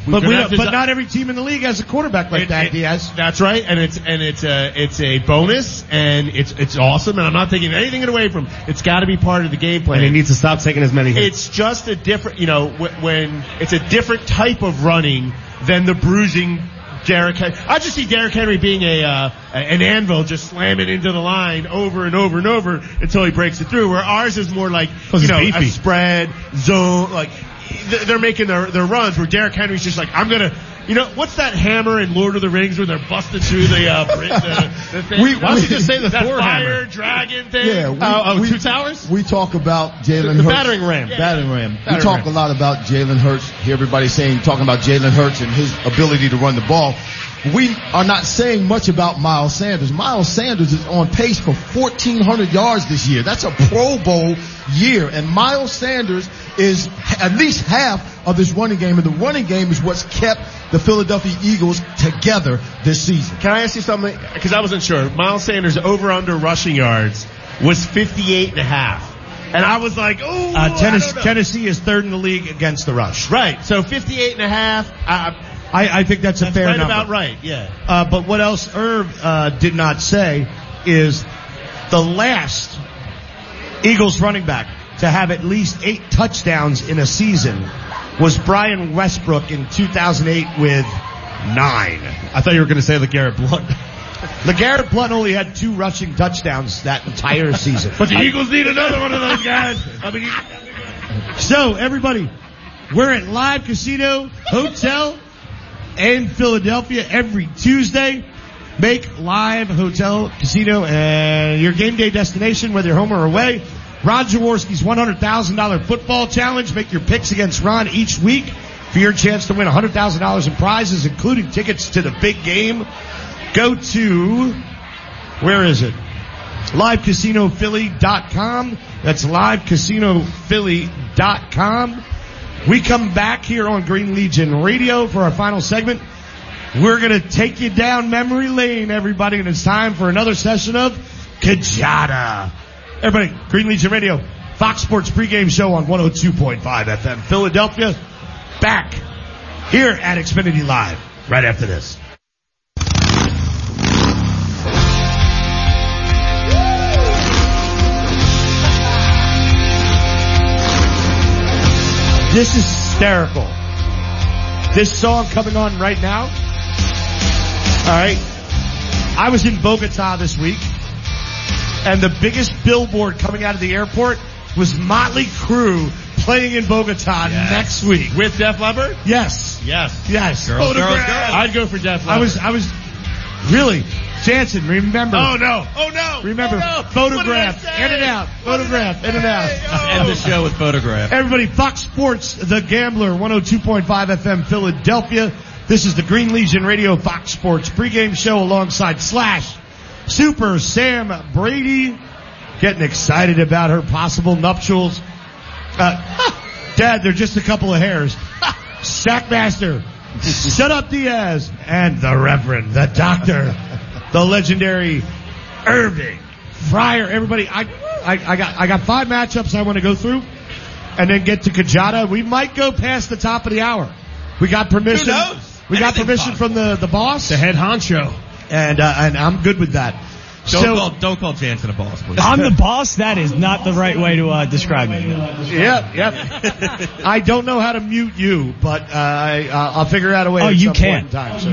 we're But, gonna we have don't, to but de- not every team in the league has a quarterback like It- that, it- Diaz. That's right, and it's and it's a it's a bonus, and it's it's awesome, and I'm not taking anything away from. It's got to be part of the game plan. And he needs to stop taking as many hits. It's just a different, you know, wh- when it's a different type of running than the bruising Derrick Henry. I just see Derrick Henry being a uh, an anvil, just slamming into the line over and over and over until he breaks it through. Where ours is more like, you it's know, beefy. a spread zone. Like th- they're making their their runs. Where Derrick Henry's just like, I'm gonna. You know, what's that hammer in Lord of the Rings where they're busting through the, uh, bri- the, the thing? We- Why don't you just say the that fire hammer? dragon thing? Yeah, we, Oh, oh, we, two towers? We talk about Jalen The Hurts. battering ram. Yeah. Battering ram. we Battering talk ram. a lot about Jalen Hurts. Hear everybody saying, talking about Jalen Hurts and his ability to run the ball. We are not saying much about Miles Sanders. Miles Sanders is on pace for fourteen hundred yards this year. That's a Pro Bowl year. And Miles Sanders is at least half of this running game. And the running game is what's kept the Philadelphia Eagles together this season. Can I ask you something? Because I wasn't sure. Miles Sanders over under rushing yards was fifty-eight and a half. And I was like, oh, Uh, Tennessee, I don't know. Tennessee is third in the league against the rush. Right. So fifty-eight and a half. Uh, I, I think that's a that's fair right number. about right. Yeah. Uh, but what else Irv uh, did not say is the last Eagles running back to have at least eight touchdowns in a season was Brian Westbrook in two thousand eight with nine. I thought you were going to say LeGarrette Blount. LeGarrette Blount only had two rushing touchdowns that entire season. But the Eagles need another one of those guys. I mean, So, everybody, we're at Live Casino Hotel in Philadelphia every Tuesday. Make Live Hotel Casino uh, your game day destination, whether you're home or away. Ron Jaworski's one hundred thousand dollars football challenge. Make your picks against Ron each week for your chance to win one hundred thousand dollars in prizes, including tickets to the big game. Go to, where is it? live casino philly dot com. That's live casino philly dot com. We come back here on Green Legion Radio for our final segment. We're going to take you down memory lane, everybody, and it's time for another session of Kajada. Everybody, Green Legion Radio, Fox Sports pregame show on one oh two point five F M Philadelphia. Back here at Xfinity Live right after this. This is hysterical. This song coming on right now. All right. I was in Bogota this week, and the biggest billboard coming out of the airport was Motley Crue playing in Bogota Yes. next week. with Def Leppard? Yes. Yes. Yes. Girls, girls, Photograph. girls. I'd go for Def Leppard. I was, I was, really, Jansen, remember. Oh no! Oh no! Remember, oh, no. photograph, What did I say? in and out, What did photograph, I in and out. say? Oh. End the show with photograph. Everybody, Fox Sports, The Gambler, one oh two point five F M Philadelphia. This is the Green Legion Radio Fox Sports pregame show alongside Slash Super Sam Brady. Getting excited about her possible nuptials. Uh, Dad, they're just a couple of hairs. Sackmaster, Shut Up Diaz, and the Reverend, the Doctor, the legendary Irving Fryer. Everybody, I, I, I got, I got five matchups I want to go through, and then get to Kajada. We might go past the top of the hour. We got permission. Who knows? We got Anything's permission from the the boss, The head honcho. and uh, and I'm good with that. Don't so, call don't call Jansen a boss, please. I'm the boss? That is not the right way to uh, describe me. Yep, yep. I don't know how to mute you, but uh, I, uh, I'll figure out a way. Oh, at you some can. point in time,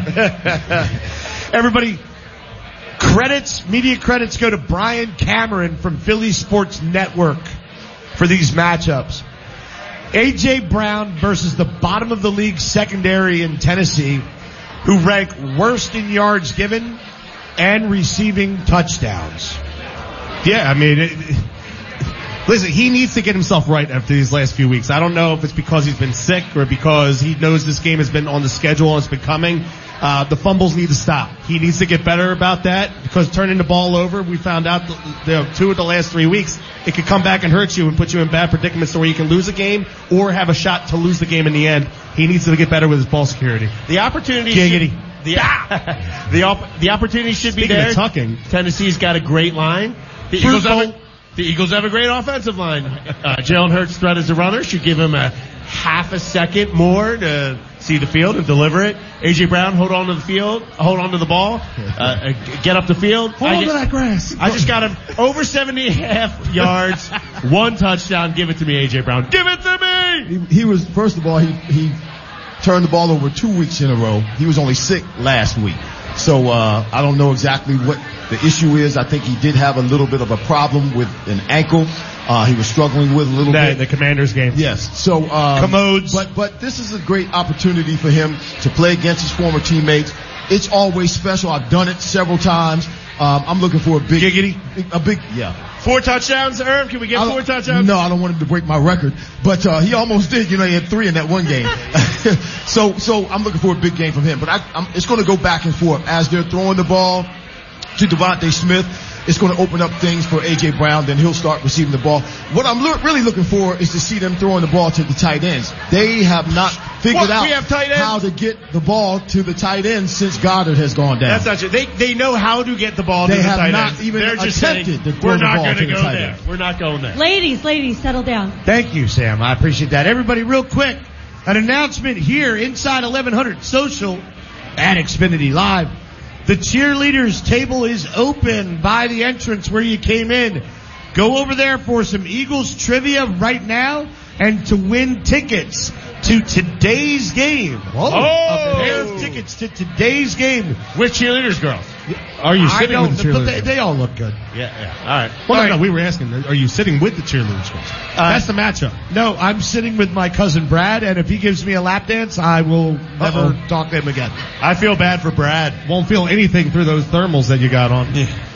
so. Everybody, credits, media credits go to Brian Cameron from Philly Sports Network for these matchups. A J Brown versus the bottom of the league secondary in Tennessee, who rank worst in yards given and receiving touchdowns. Yeah, I mean, it, it- listen, he needs to get himself right after these last few weeks. I don't know if it's because he's been sick or because he knows this game has been on the schedule and it's been coming. Uh, the fumbles need to stop. He needs to get better about that because turning the ball over, we found out the, the two of the last three weeks, it could come back and hurt you and put you in bad predicaments to where you can lose a game or have a shot to lose the game in the end. He needs to get better with his ball security. The opportunity. Giggity. Should, the the op- the opportunity should be Speaking there. of tucking. Tennessee's got a great line. The Eagles have a, the Eagles have a great offensive line. Uh, Jalen Hurts' threat as a runner should give him a half a second more to see the field and deliver it. A J Brown, hold on to the field, hold on to the ball, uh, get up the field. Hold I on get, to that grass. I just got him over seventy and a half yards, one touchdown. Give it to me, A J Brown. Give it to me! He, he was, first of all, he, he turned the ball over two weeks in a row. He was only sick last week. So, uh, I don't know exactly what the issue is. I think he did have a little bit of a problem with an ankle. Uh, he was struggling with a little That, bit. the Commanders game. Yes. So, um, Commodes. But, but this is a great opportunity for him to play against his former teammates. It's always special. I've done it several times. Um, I'm looking for a big, Giggity. a big, yeah. Four touchdowns, Irv? Can we get I four don't- touchdowns? No, I don't want him to break my record, but uh, he almost did. You know, he had three in that one game. so, so I'm looking for a big game from him. But I, I'm, it's going to go back and forth as they're throwing the ball to Devontae Smith. It's going to open up things for A J Brown. Then he'll start receiving the ball. What I'm lo- really looking for is to see them throwing the ball to the tight ends. They have not figured What? out We have tight ends? how to get the ball to the tight ends since Goddard has gone down. That's not true. They they know how to get the ball They to the have tight not ends. even They're just attempted saying, to throw we're the not ball going to to the go tight there. end. We're not going there. Ladies, ladies, settle down. Thank you, Sam. I appreciate that. Everybody, real quick, an announcement here inside eleven hundred Social at Xfinity Live. The cheerleaders table is open by the entrance where you came in. Go over there for some Eagles trivia right now and to win tickets to today's game. Oh. A pair of tickets to today's game. With cheerleaders, girls. Are you I sitting don't, with the but cheerleaders? they, they all look good. Yeah, yeah. All right. well, all no, right. no, we were asking, are you sitting with the cheerleaders? Uh, That's the matchup. No, I'm sitting with my cousin Brad, and if he gives me a lap dance, I will never Uh-oh. talk to him again. I feel bad for Brad. Won't feel anything through those thermals that you got on.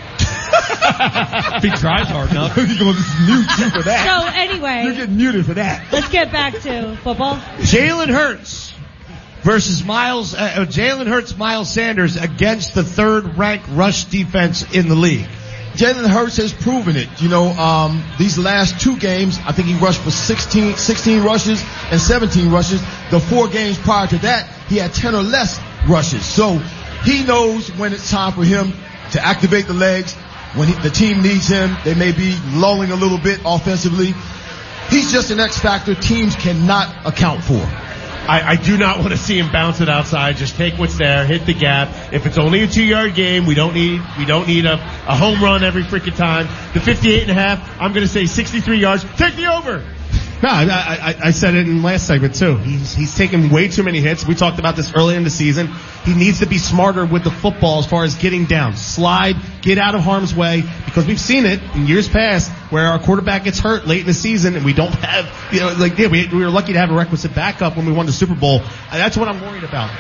If he tries hard enough. He's going to mute you for that. So anyway, You're getting muted for that. let's get back to football. Jalen Hurts versus Miles, uh, uh, Jalen Hurts, Miles Sanders against the third-ranked rush defense in the league. Jalen Hurts has proven it. You know, um, these last two games, I think he rushed for sixteen, sixteen rushes and seventeen rushes. The four games prior to that, he had ten or less rushes. So he knows when it's time for him to activate the legs. When he, the team needs him, they may be lulling a little bit offensively. He's just an X factor teams cannot account for. I, I do not want to see him bounce it outside. Just take what's there, hit the gap. If it's only a two-yard game, we don't need we don't need a, a home run every freaking time. The fifty-eight and a half, I'm going to say sixty-three yards. Take the over. No, I, I, I said it in last segment too. He's he's taken way too many hits. We talked about this early in the season. He needs to be smarter with the football as far as getting down, slide, get out of harm's way, because we've seen it in years past where our quarterback gets hurt late in the season and we don't have, you know, like yeah, we, we were lucky to have a requisite backup when we won the Super Bowl. That's what I'm worried about.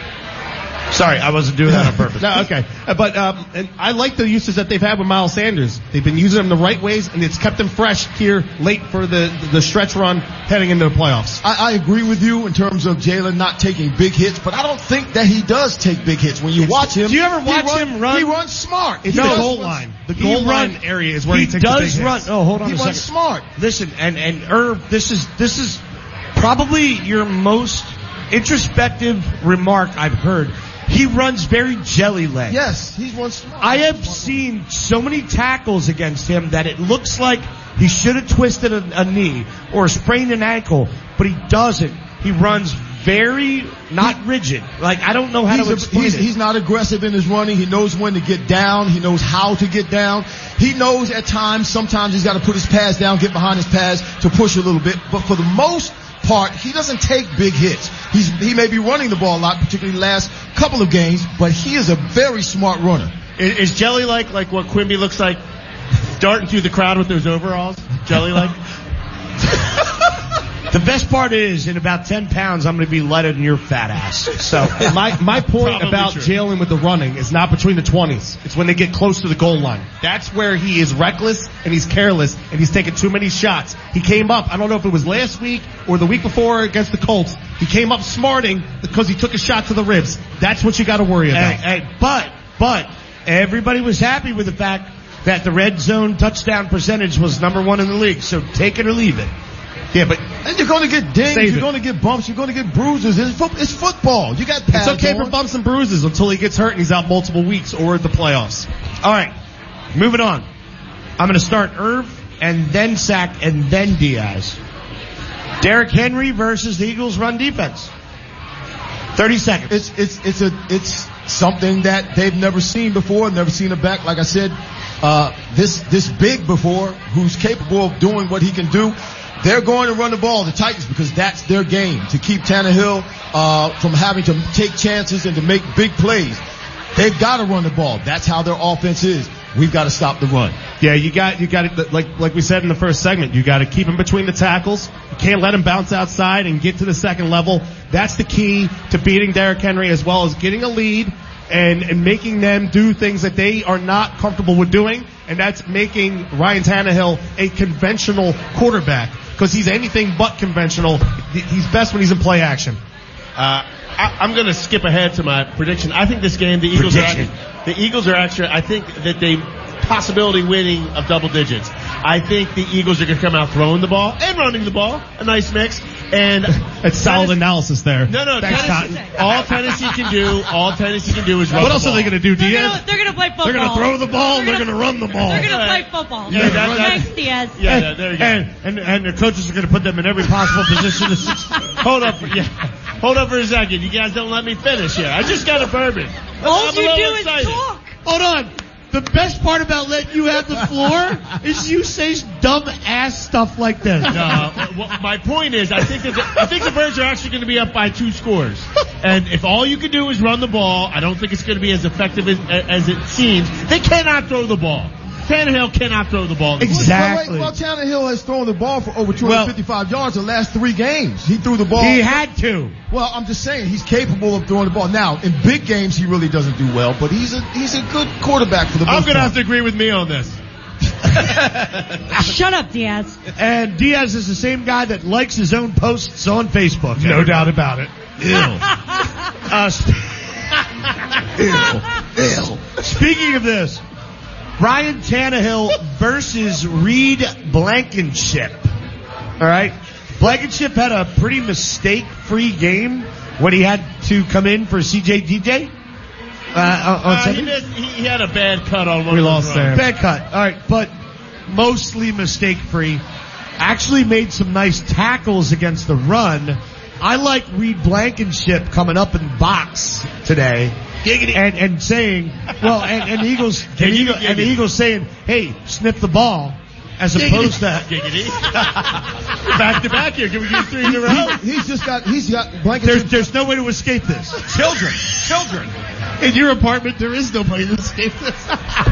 Sorry, I wasn't doing that on purpose. No, okay. Uh, But um, and I like the uses that they've had with Miles Sanders. They've been using him the right ways, and it's kept him fresh here late for the the stretch run heading into the playoffs. I, I agree with you in terms of Jalen not taking big hits, but I don't think that he does take big hits. When you watch him, do you ever he watch run- him run? He runs smart. It's he the does goal run- line. The He goal run- line area is where he, he takes the does big run. hits. Oh, hold on He a runs second. smart. Listen, and and Irv, this is this is probably your most introspective remark I've heard. He runs very jelly leg. Yes, he runs smart. I have seen so many tackles against him that it looks like he should have twisted a, a knee or sprained an ankle, but he doesn't. He runs very not rigid. Like I don't know how He's, to a, explain he's, it. he's not aggressive in his running. He knows when to get down. He knows how to get down. He knows at times, sometimes he's got to put his pads down, get behind his pads to push a little bit. But for the most part, he doesn't take big hits. He's, he may be running the ball a lot, particularly the last couple of games, but he is a very smart runner. Is, is Jelly like like what Quimby looks like, darting through the crowd with those overalls? Jelly like? The best part is, in about ten pounds, I'm going to be lighter than your fat ass. So My my point Probably about true. Jalen with the running is not between the twenties. It's when they get close to the goal line. That's where he is reckless and he's careless and he's taking too many shots. He came up, I don't know if it was last week or the week before against the Colts. He came up smarting because he took a shot to the ribs. That's what you got to worry about. Hey, hey, but, but, everybody was happy with the fact that the red zone touchdown percentage was number one in the league. So take it or leave it. Yeah, but And you're going to get dings. Save you're it. going to get bumps. You're going to get bruises. It's, fo- it's football. You got pads it's okay on. for bumps and bruises until he gets hurt and he's out multiple weeks or the playoffs. All right, moving on. I'm going to start Irv and then Sack and then Diaz. Derrick Henry versus the Eagles' run defense. Thirty seconds. It's it's it's a it's something that they've never seen before. Never seen a back, like I said, uh, this this big before, who's capable of doing what he can do. They're going to run the ball, the Titans, because that's their game, to keep Tannehill uh, from having to take chances and to make big plays. They've got to run the ball. That's how their offense is. We've got to stop the run. Yeah, you got you got to, like like we said in the first segment, you got to keep him between the tackles. You can't let him bounce outside and get to the second level. That's the key to beating Derrick Henry, as well as getting a lead and and making them do things that they are not comfortable with doing, and that's making Ryan Tannehill a conventional quarterback, because he's anything but conventional. He's best when he's in play action. Uh, I, I'm going to skip ahead to my prediction. I think this game, the Eagles Prediction. are the Eagles are actually. I think that they possibility winning of double digits. I think the Eagles are going to come out throwing the ball and running the ball, a nice mix. And it's solid analysis there. No, no, Thanks, Tennessee, all Tennessee can do, all Tennessee can do is run What the else ball. are they going to do, They're Diaz? gonna, they're gonna play football. They're going to throw the ball and They're they're going to run the ball. They're gonna play football. Yeah, that- that- Thanks, Diaz. Yeah, yeah, there you go. And, and, and their coaches are going to put them in every possible position to succeed. Hold up, yeah. Hold up for a second. You guys don't let me finish here. I just got a bourbon. All I'm you a little do is excited. talk. Hold on. The best part about letting you have the floor is you say dumb ass stuff like this. No, well, my point is, I think that the, I think the Birds are actually going to be up by two scores, and if all you can do is run the ball, I don't think it's going to be as effective as, as it seems. They cannot throw the ball. Tannehill cannot throw the ball. Exactly. Well, Tannehill has thrown the ball for over two hundred fifty-five yards the last three games. He threw the ball. He had to. Well, I'm just saying he's capable of throwing the ball. Now, in big games, he really doesn't do well, but he's a he's a good quarterback for the most I'm going to part. have to agree with me on this. Shut up, Diaz. And Diaz is the same guy that likes his own posts on Facebook. No doubt about it. Ew. uh, sp- Ew. Ew. Speaking of this, Ryan Tannehill versus Reed Blankenship. All right. Blankenship had a pretty mistake-free game when he had to come in for C J D J. Uh, on Uh, he, Sunday. missed, he, he had a bad cut on one We of those lost there. runs. Bad cut. All right, but mostly mistake-free. Actually made some nice tackles against the run. I like Reed Blankenship coming up in box today. And, and saying, well, and, and the Eagles, and, Eagle, and the Eagles saying, hey, snip the ball, as opposed to, Giggity. Back to back here. Can we get three in a row? He, he's just got he's got Blankenship. there's, there's no way to escape this. Children. Children. In your apartment, there is nobody to escape this.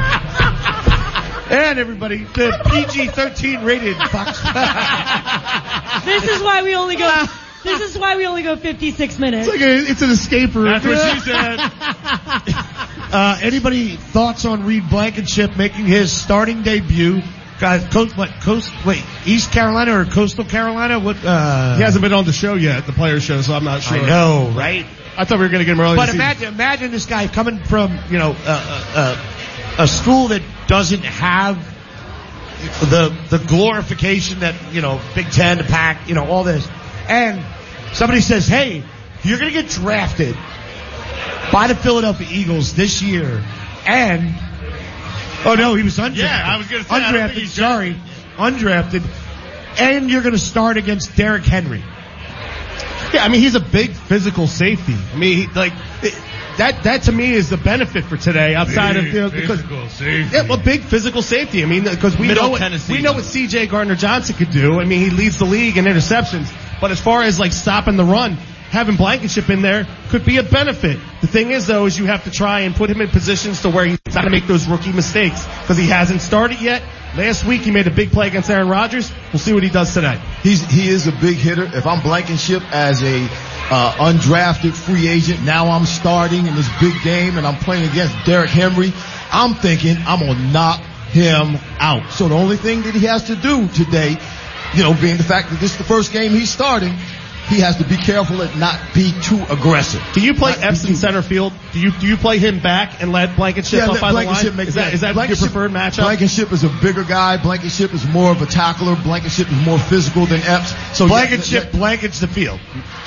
And everybody, the P G thirteen rated Fox. This is why we only go. This is why we only go fifty-six minutes. It's like a, it's an escape room. That's what she said. Uh, anybody thoughts on Reed Blankenship making his starting debut? Guys, coast, what, coast, wait, East Carolina or Coastal Carolina? What, uh. He hasn't been on the show yet, the player show, so I'm not sure. I know, right? I thought we were going to get him early. But this season. imagine, imagine this guy coming from, you know, uh, uh, uh, a school that doesn't have the, the glorification that, you know, Big Ten, the Pac, you know, all this. And somebody says, hey, you're going to get drafted by the Philadelphia Eagles this year, and oh no, he was undrafted. Yeah, I was gonna say, I don't think undrafted. he's Sorry, undrafted, and you're going to start against Derrick Henry. Yeah, I mean, he's a big physical safety. I mean, he, like, it, that, that to me is the benefit for today outside of, you know, because, yeah, well, big physical safety. I mean, because we Middle know what, Tennessee. we know what C J Gardner-Johnson could do. I mean, he leads the league in interceptions, but as far as like stopping the run, having Blankenship in there could be a benefit. The thing is, though, is you have to try and put him in positions to where he's not going to make those rookie mistakes because he hasn't started yet. Last week he made a big play against Aaron Rodgers. We'll see what he does today. He's he is a big hitter. If I'm Blankenship as a uh, undrafted free agent, now I'm starting in this big game and I'm playing against Derrick Henry, I'm thinking I'm gonna knock him out. So the only thing that he has to do today, you know, being the fact that this is the first game he's starting, he has to be careful and not be too aggressive. Do you play Not Epps in center field? Do you do you play him back and let Blankenship Yeah, up let by the Blankenship line? make Is that, is that your Blankenship- preferred matchup? Blankenship is a bigger guy. Blankenship is more of a tackler. Blankenship is more physical than Epps. So Blankenship blankets the field.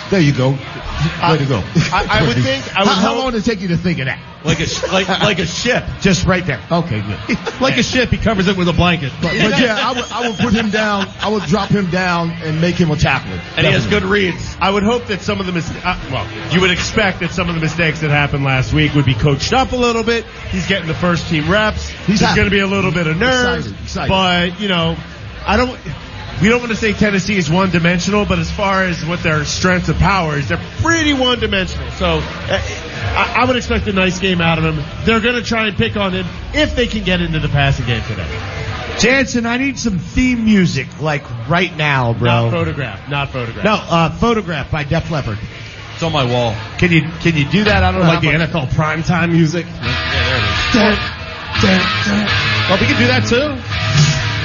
There you go. Way to go. I, I would think. I would how, how hope- long did it take you to think of that? Like a sh- like like a ship. Just right there. Okay, good. Like a ship, he covers it with a blanket. But, but yeah, I would, I would put him down. I would drop him down and make him a tackler. And he has Definitely. good reads. I would hope that some of the mis- uh, well, you would expect that some of the mistakes that happened last week would be coached up a little bit. He's getting the first team reps. He's There's happy. going to be a little bit of nerves, Excited, excited. but you know, I don't. We don't want to say Tennessee is one dimensional, but as far as what their strengths and powers, they're pretty one dimensional. So uh, I, I would expect a nice game out of him. They're going to try and pick on him if they can get into the passing game today. Jansen, I need some theme music, like right now, bro. Not photograph. Not photograph. No, uh, Photograph by Def Leppard. It's on my wall. Can you, can you do that? I don't know. Like the how N much- F L primetime music. Yeah, there it is. Well, we can do that too.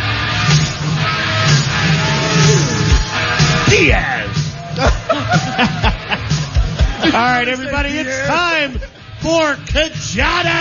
Diaz. All right, everybody, it's time for Kajada.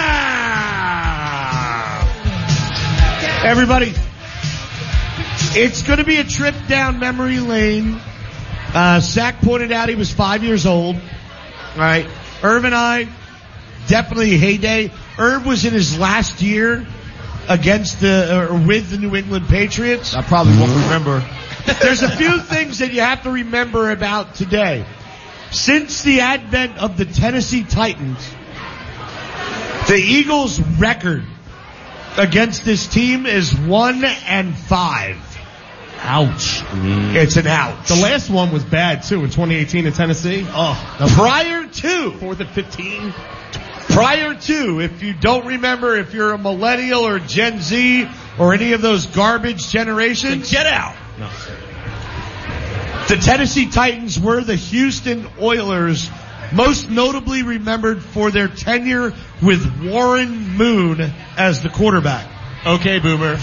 Everybody, it's going to be a trip down memory lane. Uh, Zach pointed out he was five years old. All right, Irv and I, definitely heyday. Irv was in his last year against the or with the New England Patriots. I probably won't remember. There's a few things that you have to remember about today. Since the advent of the Tennessee Titans, the Eagles' record against this team is one and five. Ouch. It's an ouch. The last one was bad too in twenty eighteen in Tennessee. Oh, prior to Fourth and fifteen. prior to, if you don't remember, if you're a millennial or Gen Z or any of those garbage generations, Get out. No. the Tennessee Titans were the Houston Oilers, most notably remembered for their tenure with Warren Moon as the quarterback. Okay, Boomer.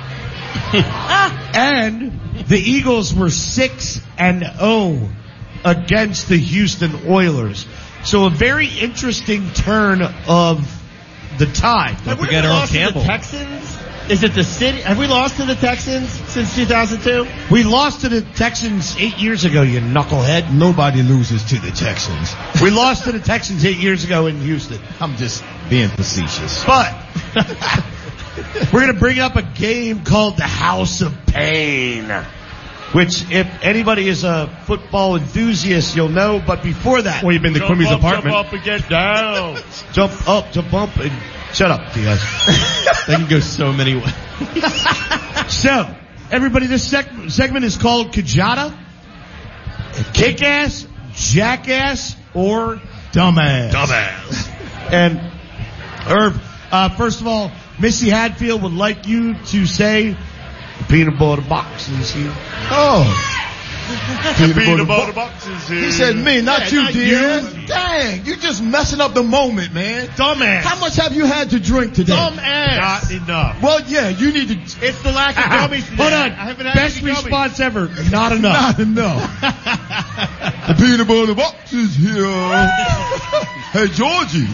And the Eagles were six and oh against the Houston Oilers. So a very interesting turn of the tide. Have we forget ever Earl lost Campbell. to the Texans? Is it the city? Have we lost to the Texans since two thousand two? We lost to the Texans eight years ago, you knucklehead. Nobody loses to the Texans. We lost to the Texans eight years ago in Houston. I'm just being facetious. But we're going to bring up a game called the House of Pain, which if anybody is a football enthusiast, you'll know. But before that, Or you've been to Jump Quimmy's up, apartment. Jump up and get down. jump up to bump and shut up, Diaz. They can go so many ways. So, everybody, this seg- segment is called Kajada, Kick-Ass, Jackass, or Dumbass. Dumbass. And, Irv, uh, first of all, Missy Hadfield would like you to say the peanut butter box is here. Oh. Peanut butter boxes here. He said me, not you, not dear. you. Dang, you just messing up the moment, man. Dumbass. How much have you had to drink today? Not enough. Well, yeah, you need to. It's the lack of gummies today. Hold on. I haven't had Best any gummies. response ever. Not enough. Not enough. The peanut butter box is here. Hey, Georgie.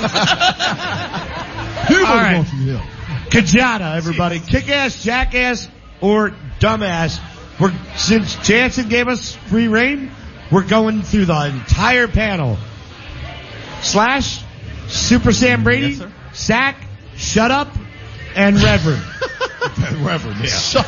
Peanut butter right. box is here. Kajada, everybody. Kick-Ass, Jackass, or Dumbass. We're, since Jansen gave us free reign, we're going through the entire panel. Slash, Super Sam Brady, Yes, sir. Sack, Shut Up, and Reverend. Reverend, yeah.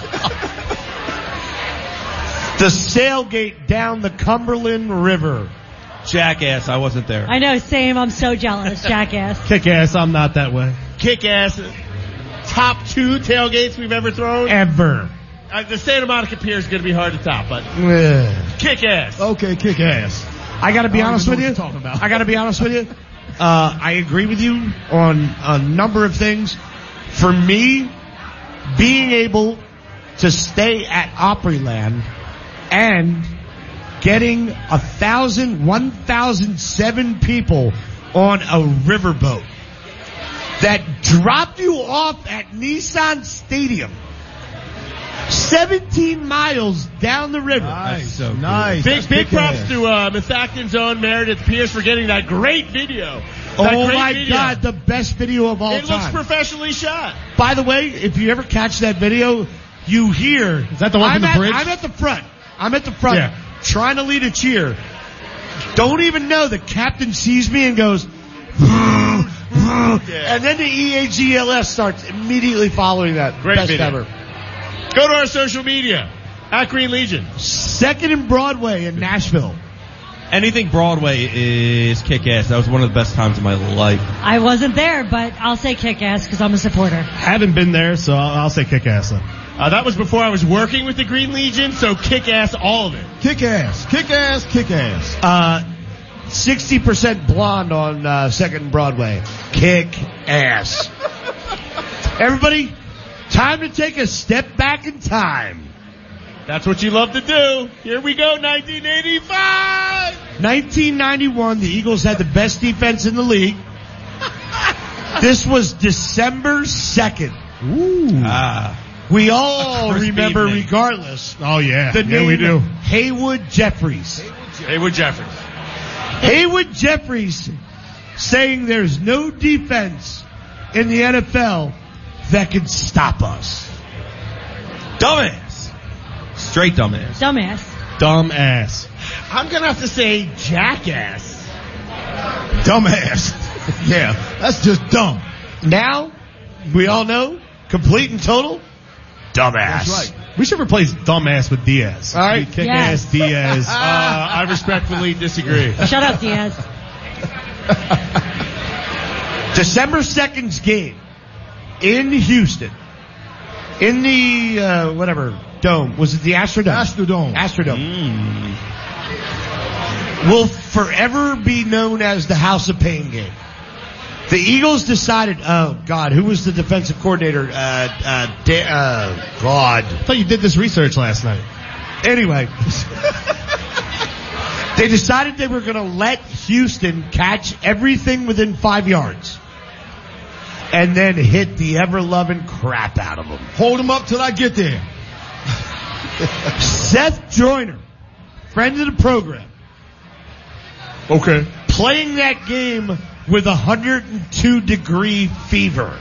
The sailgate down the Cumberland River. Jackass. I wasn't there. I know, same. I'm so jealous, jackass. Kick ass, I'm not that way. Kick ass. Top two tailgates we've ever thrown. Ever. Uh, the Santa Monica Pier is going to be hard to top, but Ugh. kick ass. Okay, kick ass. I gotta be I don't honest even with know you. what you're talking about. I gotta be honest with you. Uh, I agree with you on a number of things. For me, being able to stay at Opryland and getting a thousand, one thousand seven people on a riverboat that dropped you off at Nissan Stadium, seventeen miles down the river. Nice, so cool. nice. Big That's big kick props ass. to uh, Mithacton's own Meredith Pierce for getting that great video. That Oh great my video. God, the best video of all It looks time. professionally shot. By the way, if you ever catch that video, you hear. Is that the one I'm from the at, bridge? I'm at the front. I'm at the front Yeah. trying to lead a cheer. Don't even know. The captain sees me and goes, and then the E A G L S starts immediately following that. Great Best video. ever. Go to our social media at Green Legion. Second and Broadway in Nashville. Anything Broadway is kick-ass. That was one of the best times of my life. I wasn't there, but I'll say kick-ass because I'm a supporter. Haven't been there, so I'll, I'll say kick-ass then. Uh, that was before I was working with the Green Legion, so kick ass all of it. Kick ass, kick ass, kick ass. Uh, sixty percent blonde on uh, Second and Broadway. Kick ass. Everybody, time to take a step back in time. That's what you love to do. Here we go, nineteen eighty-five. nineteen ninety-one, the Eagles had the best defense in the league. This was December second. Ooh. Ah. We all crisp remember, evening. regardless, Oh, yeah. the yeah, name we do. Haywood Jeffries. Haywood Jeffries. Haywood Jeffries saying there's no defense in the N F L that can stop us. Dumbass. Straight dumbass. Dumbass. Dumb ass. I'm going to have to say jackass. Dumbass. Yeah, that's just dumb. Now, we all know, complete and total, dumbass. That's right. We should replace dumbass with Diaz. All right. Kick Yes. ass Diaz. Uh, I respectfully disagree. Shut up, Diaz. December second's game in Houston, in the, uh, whatever, dome. Was it the Astrodome? Astrodome. Astrodome. Will forever be known as the House of Pain game. The Eagles decided, oh God, who was the defensive coordinator? Uh, uh, da- uh, God. I thought you did this research last night. Anyway, they decided they were going to let Houston catch everything within five yards and then hit the ever-loving crap out of them. Hold them up till I get there. Seth Joyner, friend of the program, Okay. playing that game with a one hundred two degree fever.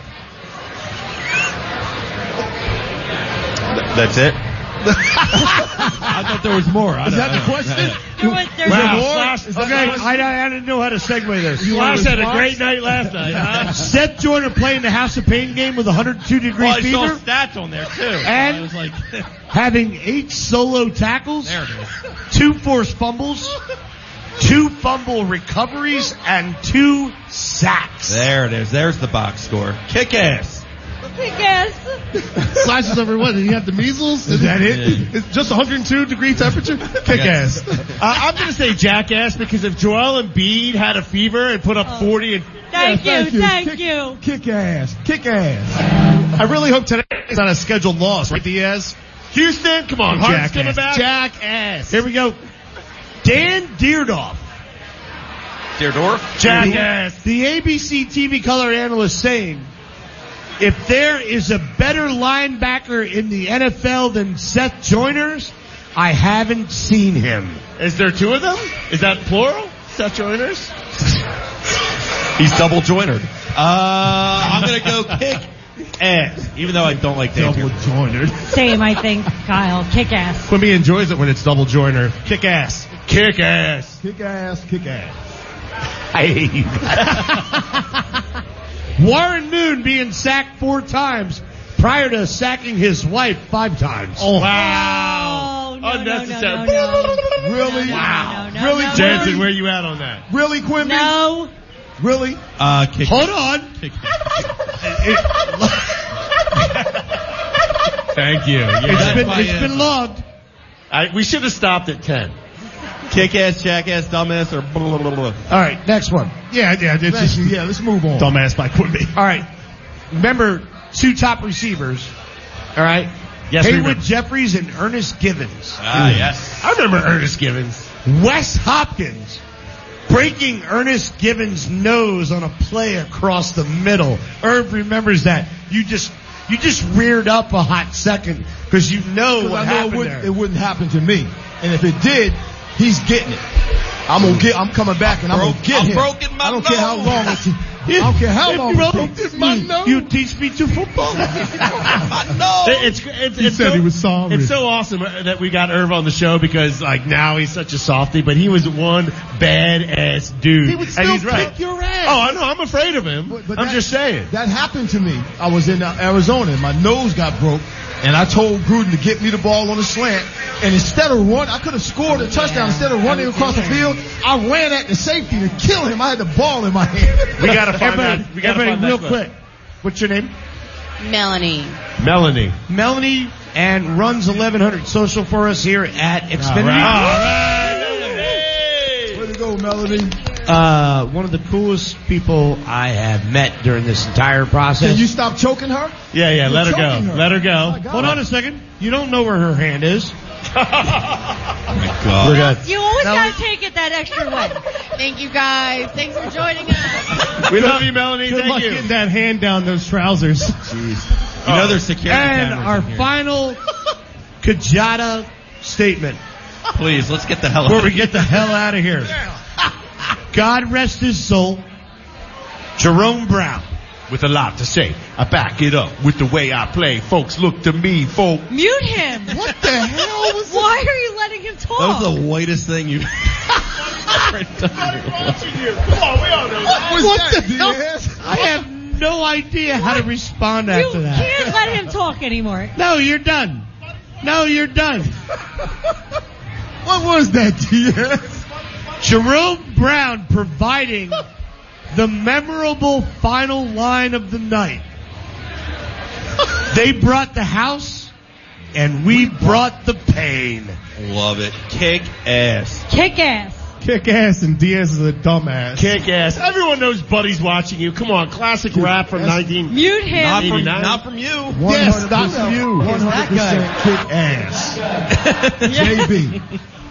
That's it? I thought there was more. I Is don't- that I the don't- question? There was, there's Wow. a Slash, Okay, I, I didn't know how to segue this. Slash had a great night last night, huh? Seth Joyner playing the House of Pain game with a one hundred two degree Well, I saw fever, stats on there too. And- I was like, having eight solo tackles, there it is. two forced fumbles, two fumble recoveries, and two sacks. There it is. There's the box score. Kick ass. kick-ass. Slashes over what? Did he have the measles? Is that it? It's just one hundred two degree temperature? Kick ass. Uh, I'm going to say jackass because if Joel Embiid had a fever and put up forty and Thank Yeah, you, thank Kick- you. Kick ass, kick ass. I really hope today's not a scheduled loss, right, Diaz? Houston, come on, Hart's Jackass. coming back. Jackass. Here we go. Dan Deerdorf, Deerdorf. Jackass. the A B C T V color analyst, saying, if there is a better linebacker in the N F L than Seth Joyner's, I haven't seen him. Is there two of them? Is that plural? Seth Joyners? He's double jointed. Uh, I'm gonna go kick ass, even though I don't like Double David. jointed. Same, I think, Kyle. Kick-ass. Quimby enjoys it when it's double joiner. Kick ass. Kick ass. Kick ass, kick ass. I hate you guys. Warren Moon being sacked four times prior to sacking his wife five times. Oh, wow. Oh, no, Unnecessary. no, no, no, no. Really? No, no, Wow. no, no, Really, no, no. Jansen, where you at on that? Really, Quimby? No. Really? Uh, kick. Hold on. Kick Thank you. It's Yeah. been, my it's answer. been logged. I, we should have stopped at ten. Kick ass, jackass, dumbass, or blah, blah, blah, blah. All right, next one. Yeah, yeah, it's Thank just you. Yeah, let's move on. dumbass by Quimby. All right. Remember, two top receivers. All right. Yes, we Haywood remember. Jeffries and Ernest Givens. Ah, yes. I remember Ernest Givens. Wes Hopkins breaking Ernest Givens' nose on a play across the middle. Herb remembers that. You just you just reared up a hot second because you know 'Cause what I know it happened wouldn't, there. it wouldn't happen to me. And if it did, he's getting it. I'm gonna get. I'm coming back and I'm broke- gonna get I'm him. broken my I don't care how nose. long it. I don't care how If long you it broke takes. my nose, you teach me to football. It's, it's, He it's said so, he was sorry. It's so awesome that we got Irv on the show because like now he's such a softie, but he was one badass dude. He would still and he's right. kick your ass. Oh, I know. I'm afraid of him. But- but I'm that- just saying. That happened to me. I was in uh, Arizona and my nose got broke. And I told Gruden to get me the ball on a slant. And instead of run, I could have scored a touchdown. Instead of running across the field, I ran at the safety to kill him. I had the ball in my hand. We gotta find Everybody, that. We gotta everybody find real that clip. quick. What's your name? Melanie. Melanie. Melanie, and runs eleven hundred social for us here at Xfinity. Way to go, Melanie. Uh, one of the coolest people I have met during this entire process. Can you stop choking her? Yeah, yeah. You're Let her go. choking her. Let her go. Oh, my God. Hold on a second. You don't know where her hand is. God. We're good. You always No. gotta take it that extra way. Thank you guys. Thanks for joining us. We love you, Melanie. Good Thank luck you. getting that hand down those trousers. You know there's security And cameras our in here. final Kajada statement Please, let's get the hell out before of we here. get the hell out of here. God rest his soul. Jerome Brown. With a lot to say. I back it up with the way I play. Folks look to me, folk. Mute him. What the hell was Why are you letting him talk? That was the whitest thing you've ever done. Come on, we all know that. was What that, the hell? Diaz? I have no idea how to respond you after that. can't let him talk anymore. No, you're done. No, you're done. What was that, Diaz? Jerome Brown providing the memorable final line of the night. They brought the house, and we brought the pain. Love it. Kick ass. Kick ass. Kick ass and Diaz is a dumbass. Kick ass. Everyone knows Buddy's watching you. Come on, classic rap from nineteen. Mute him. Not from, eighty-nine. not from you. Yes, not from you. one hundred percent kick ass. J B.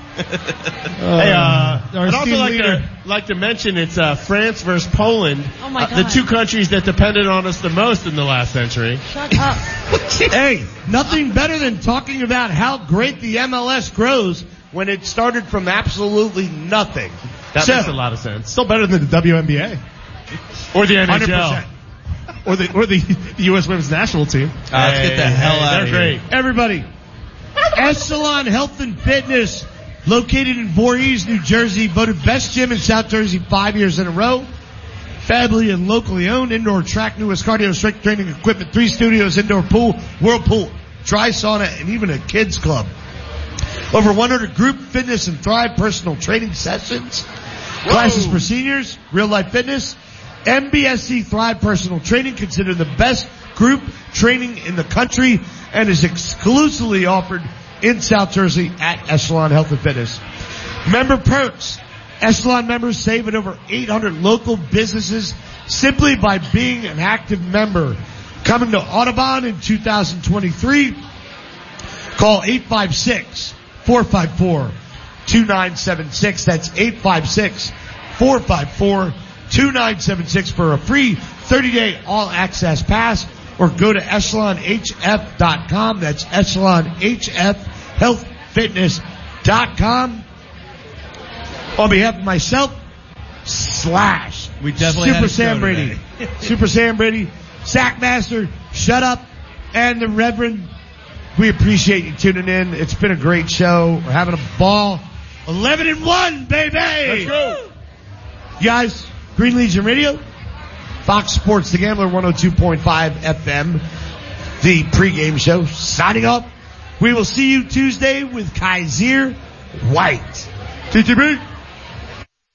Hey, uh, Our I'd also esteemed like leader. to, like to mention it's uh, France versus Poland. Oh my uh, the God. two countries that depended on us the most in the last century. Shut up. Hey, nothing better than talking about how great the M L S grows when it started from absolutely nothing. That So- makes a lot of sense. Still better than the W N B A Or the N H L. one hundred percent. or the or the, the U S Women's National Team. Uh, let's get the Hey, hell hey, out they're of here. great. Everybody, Echelon Health and Fitness, located in Voorhees, New Jersey, voted best gym in South Jersey five years in a row. Family and locally owned, indoor track, newest cardio, strength training equipment, three studios, indoor pool, whirlpool, dry sauna, and even a kids club. Over one hundred group fitness and Thrive personal training sessions. Classes for seniors, real life fitness. M B S C Thrive personal training, considered the best group training in the country and is exclusively offered in South Jersey at Echelon Health and Fitness. Member perks. Echelon members save at over eight hundred local businesses simply by being an active member. Coming to Audubon in two thousand twenty-three, call eight five six, four five four, two nine seven six. That's eight five six, four five four, two nine seven six for a free thirty-day all-access pass, or go to echelon h f dot com. That's echelon h f health fitness dot com. On behalf of myself, Slash, We definitely had Super a show Sam Brady, today. Super Sam Brady, Sackmaster, Shut Up, and the Reverend. We appreciate you tuning in. It's been a great show. We're having a ball. eleven and one, baby. Let's go. You guys, Green Legion Radio, Fox Sports The Gambler one oh two point five F M, the pregame show, signing up. We will see you Tuesday with Kaiser White. T T B.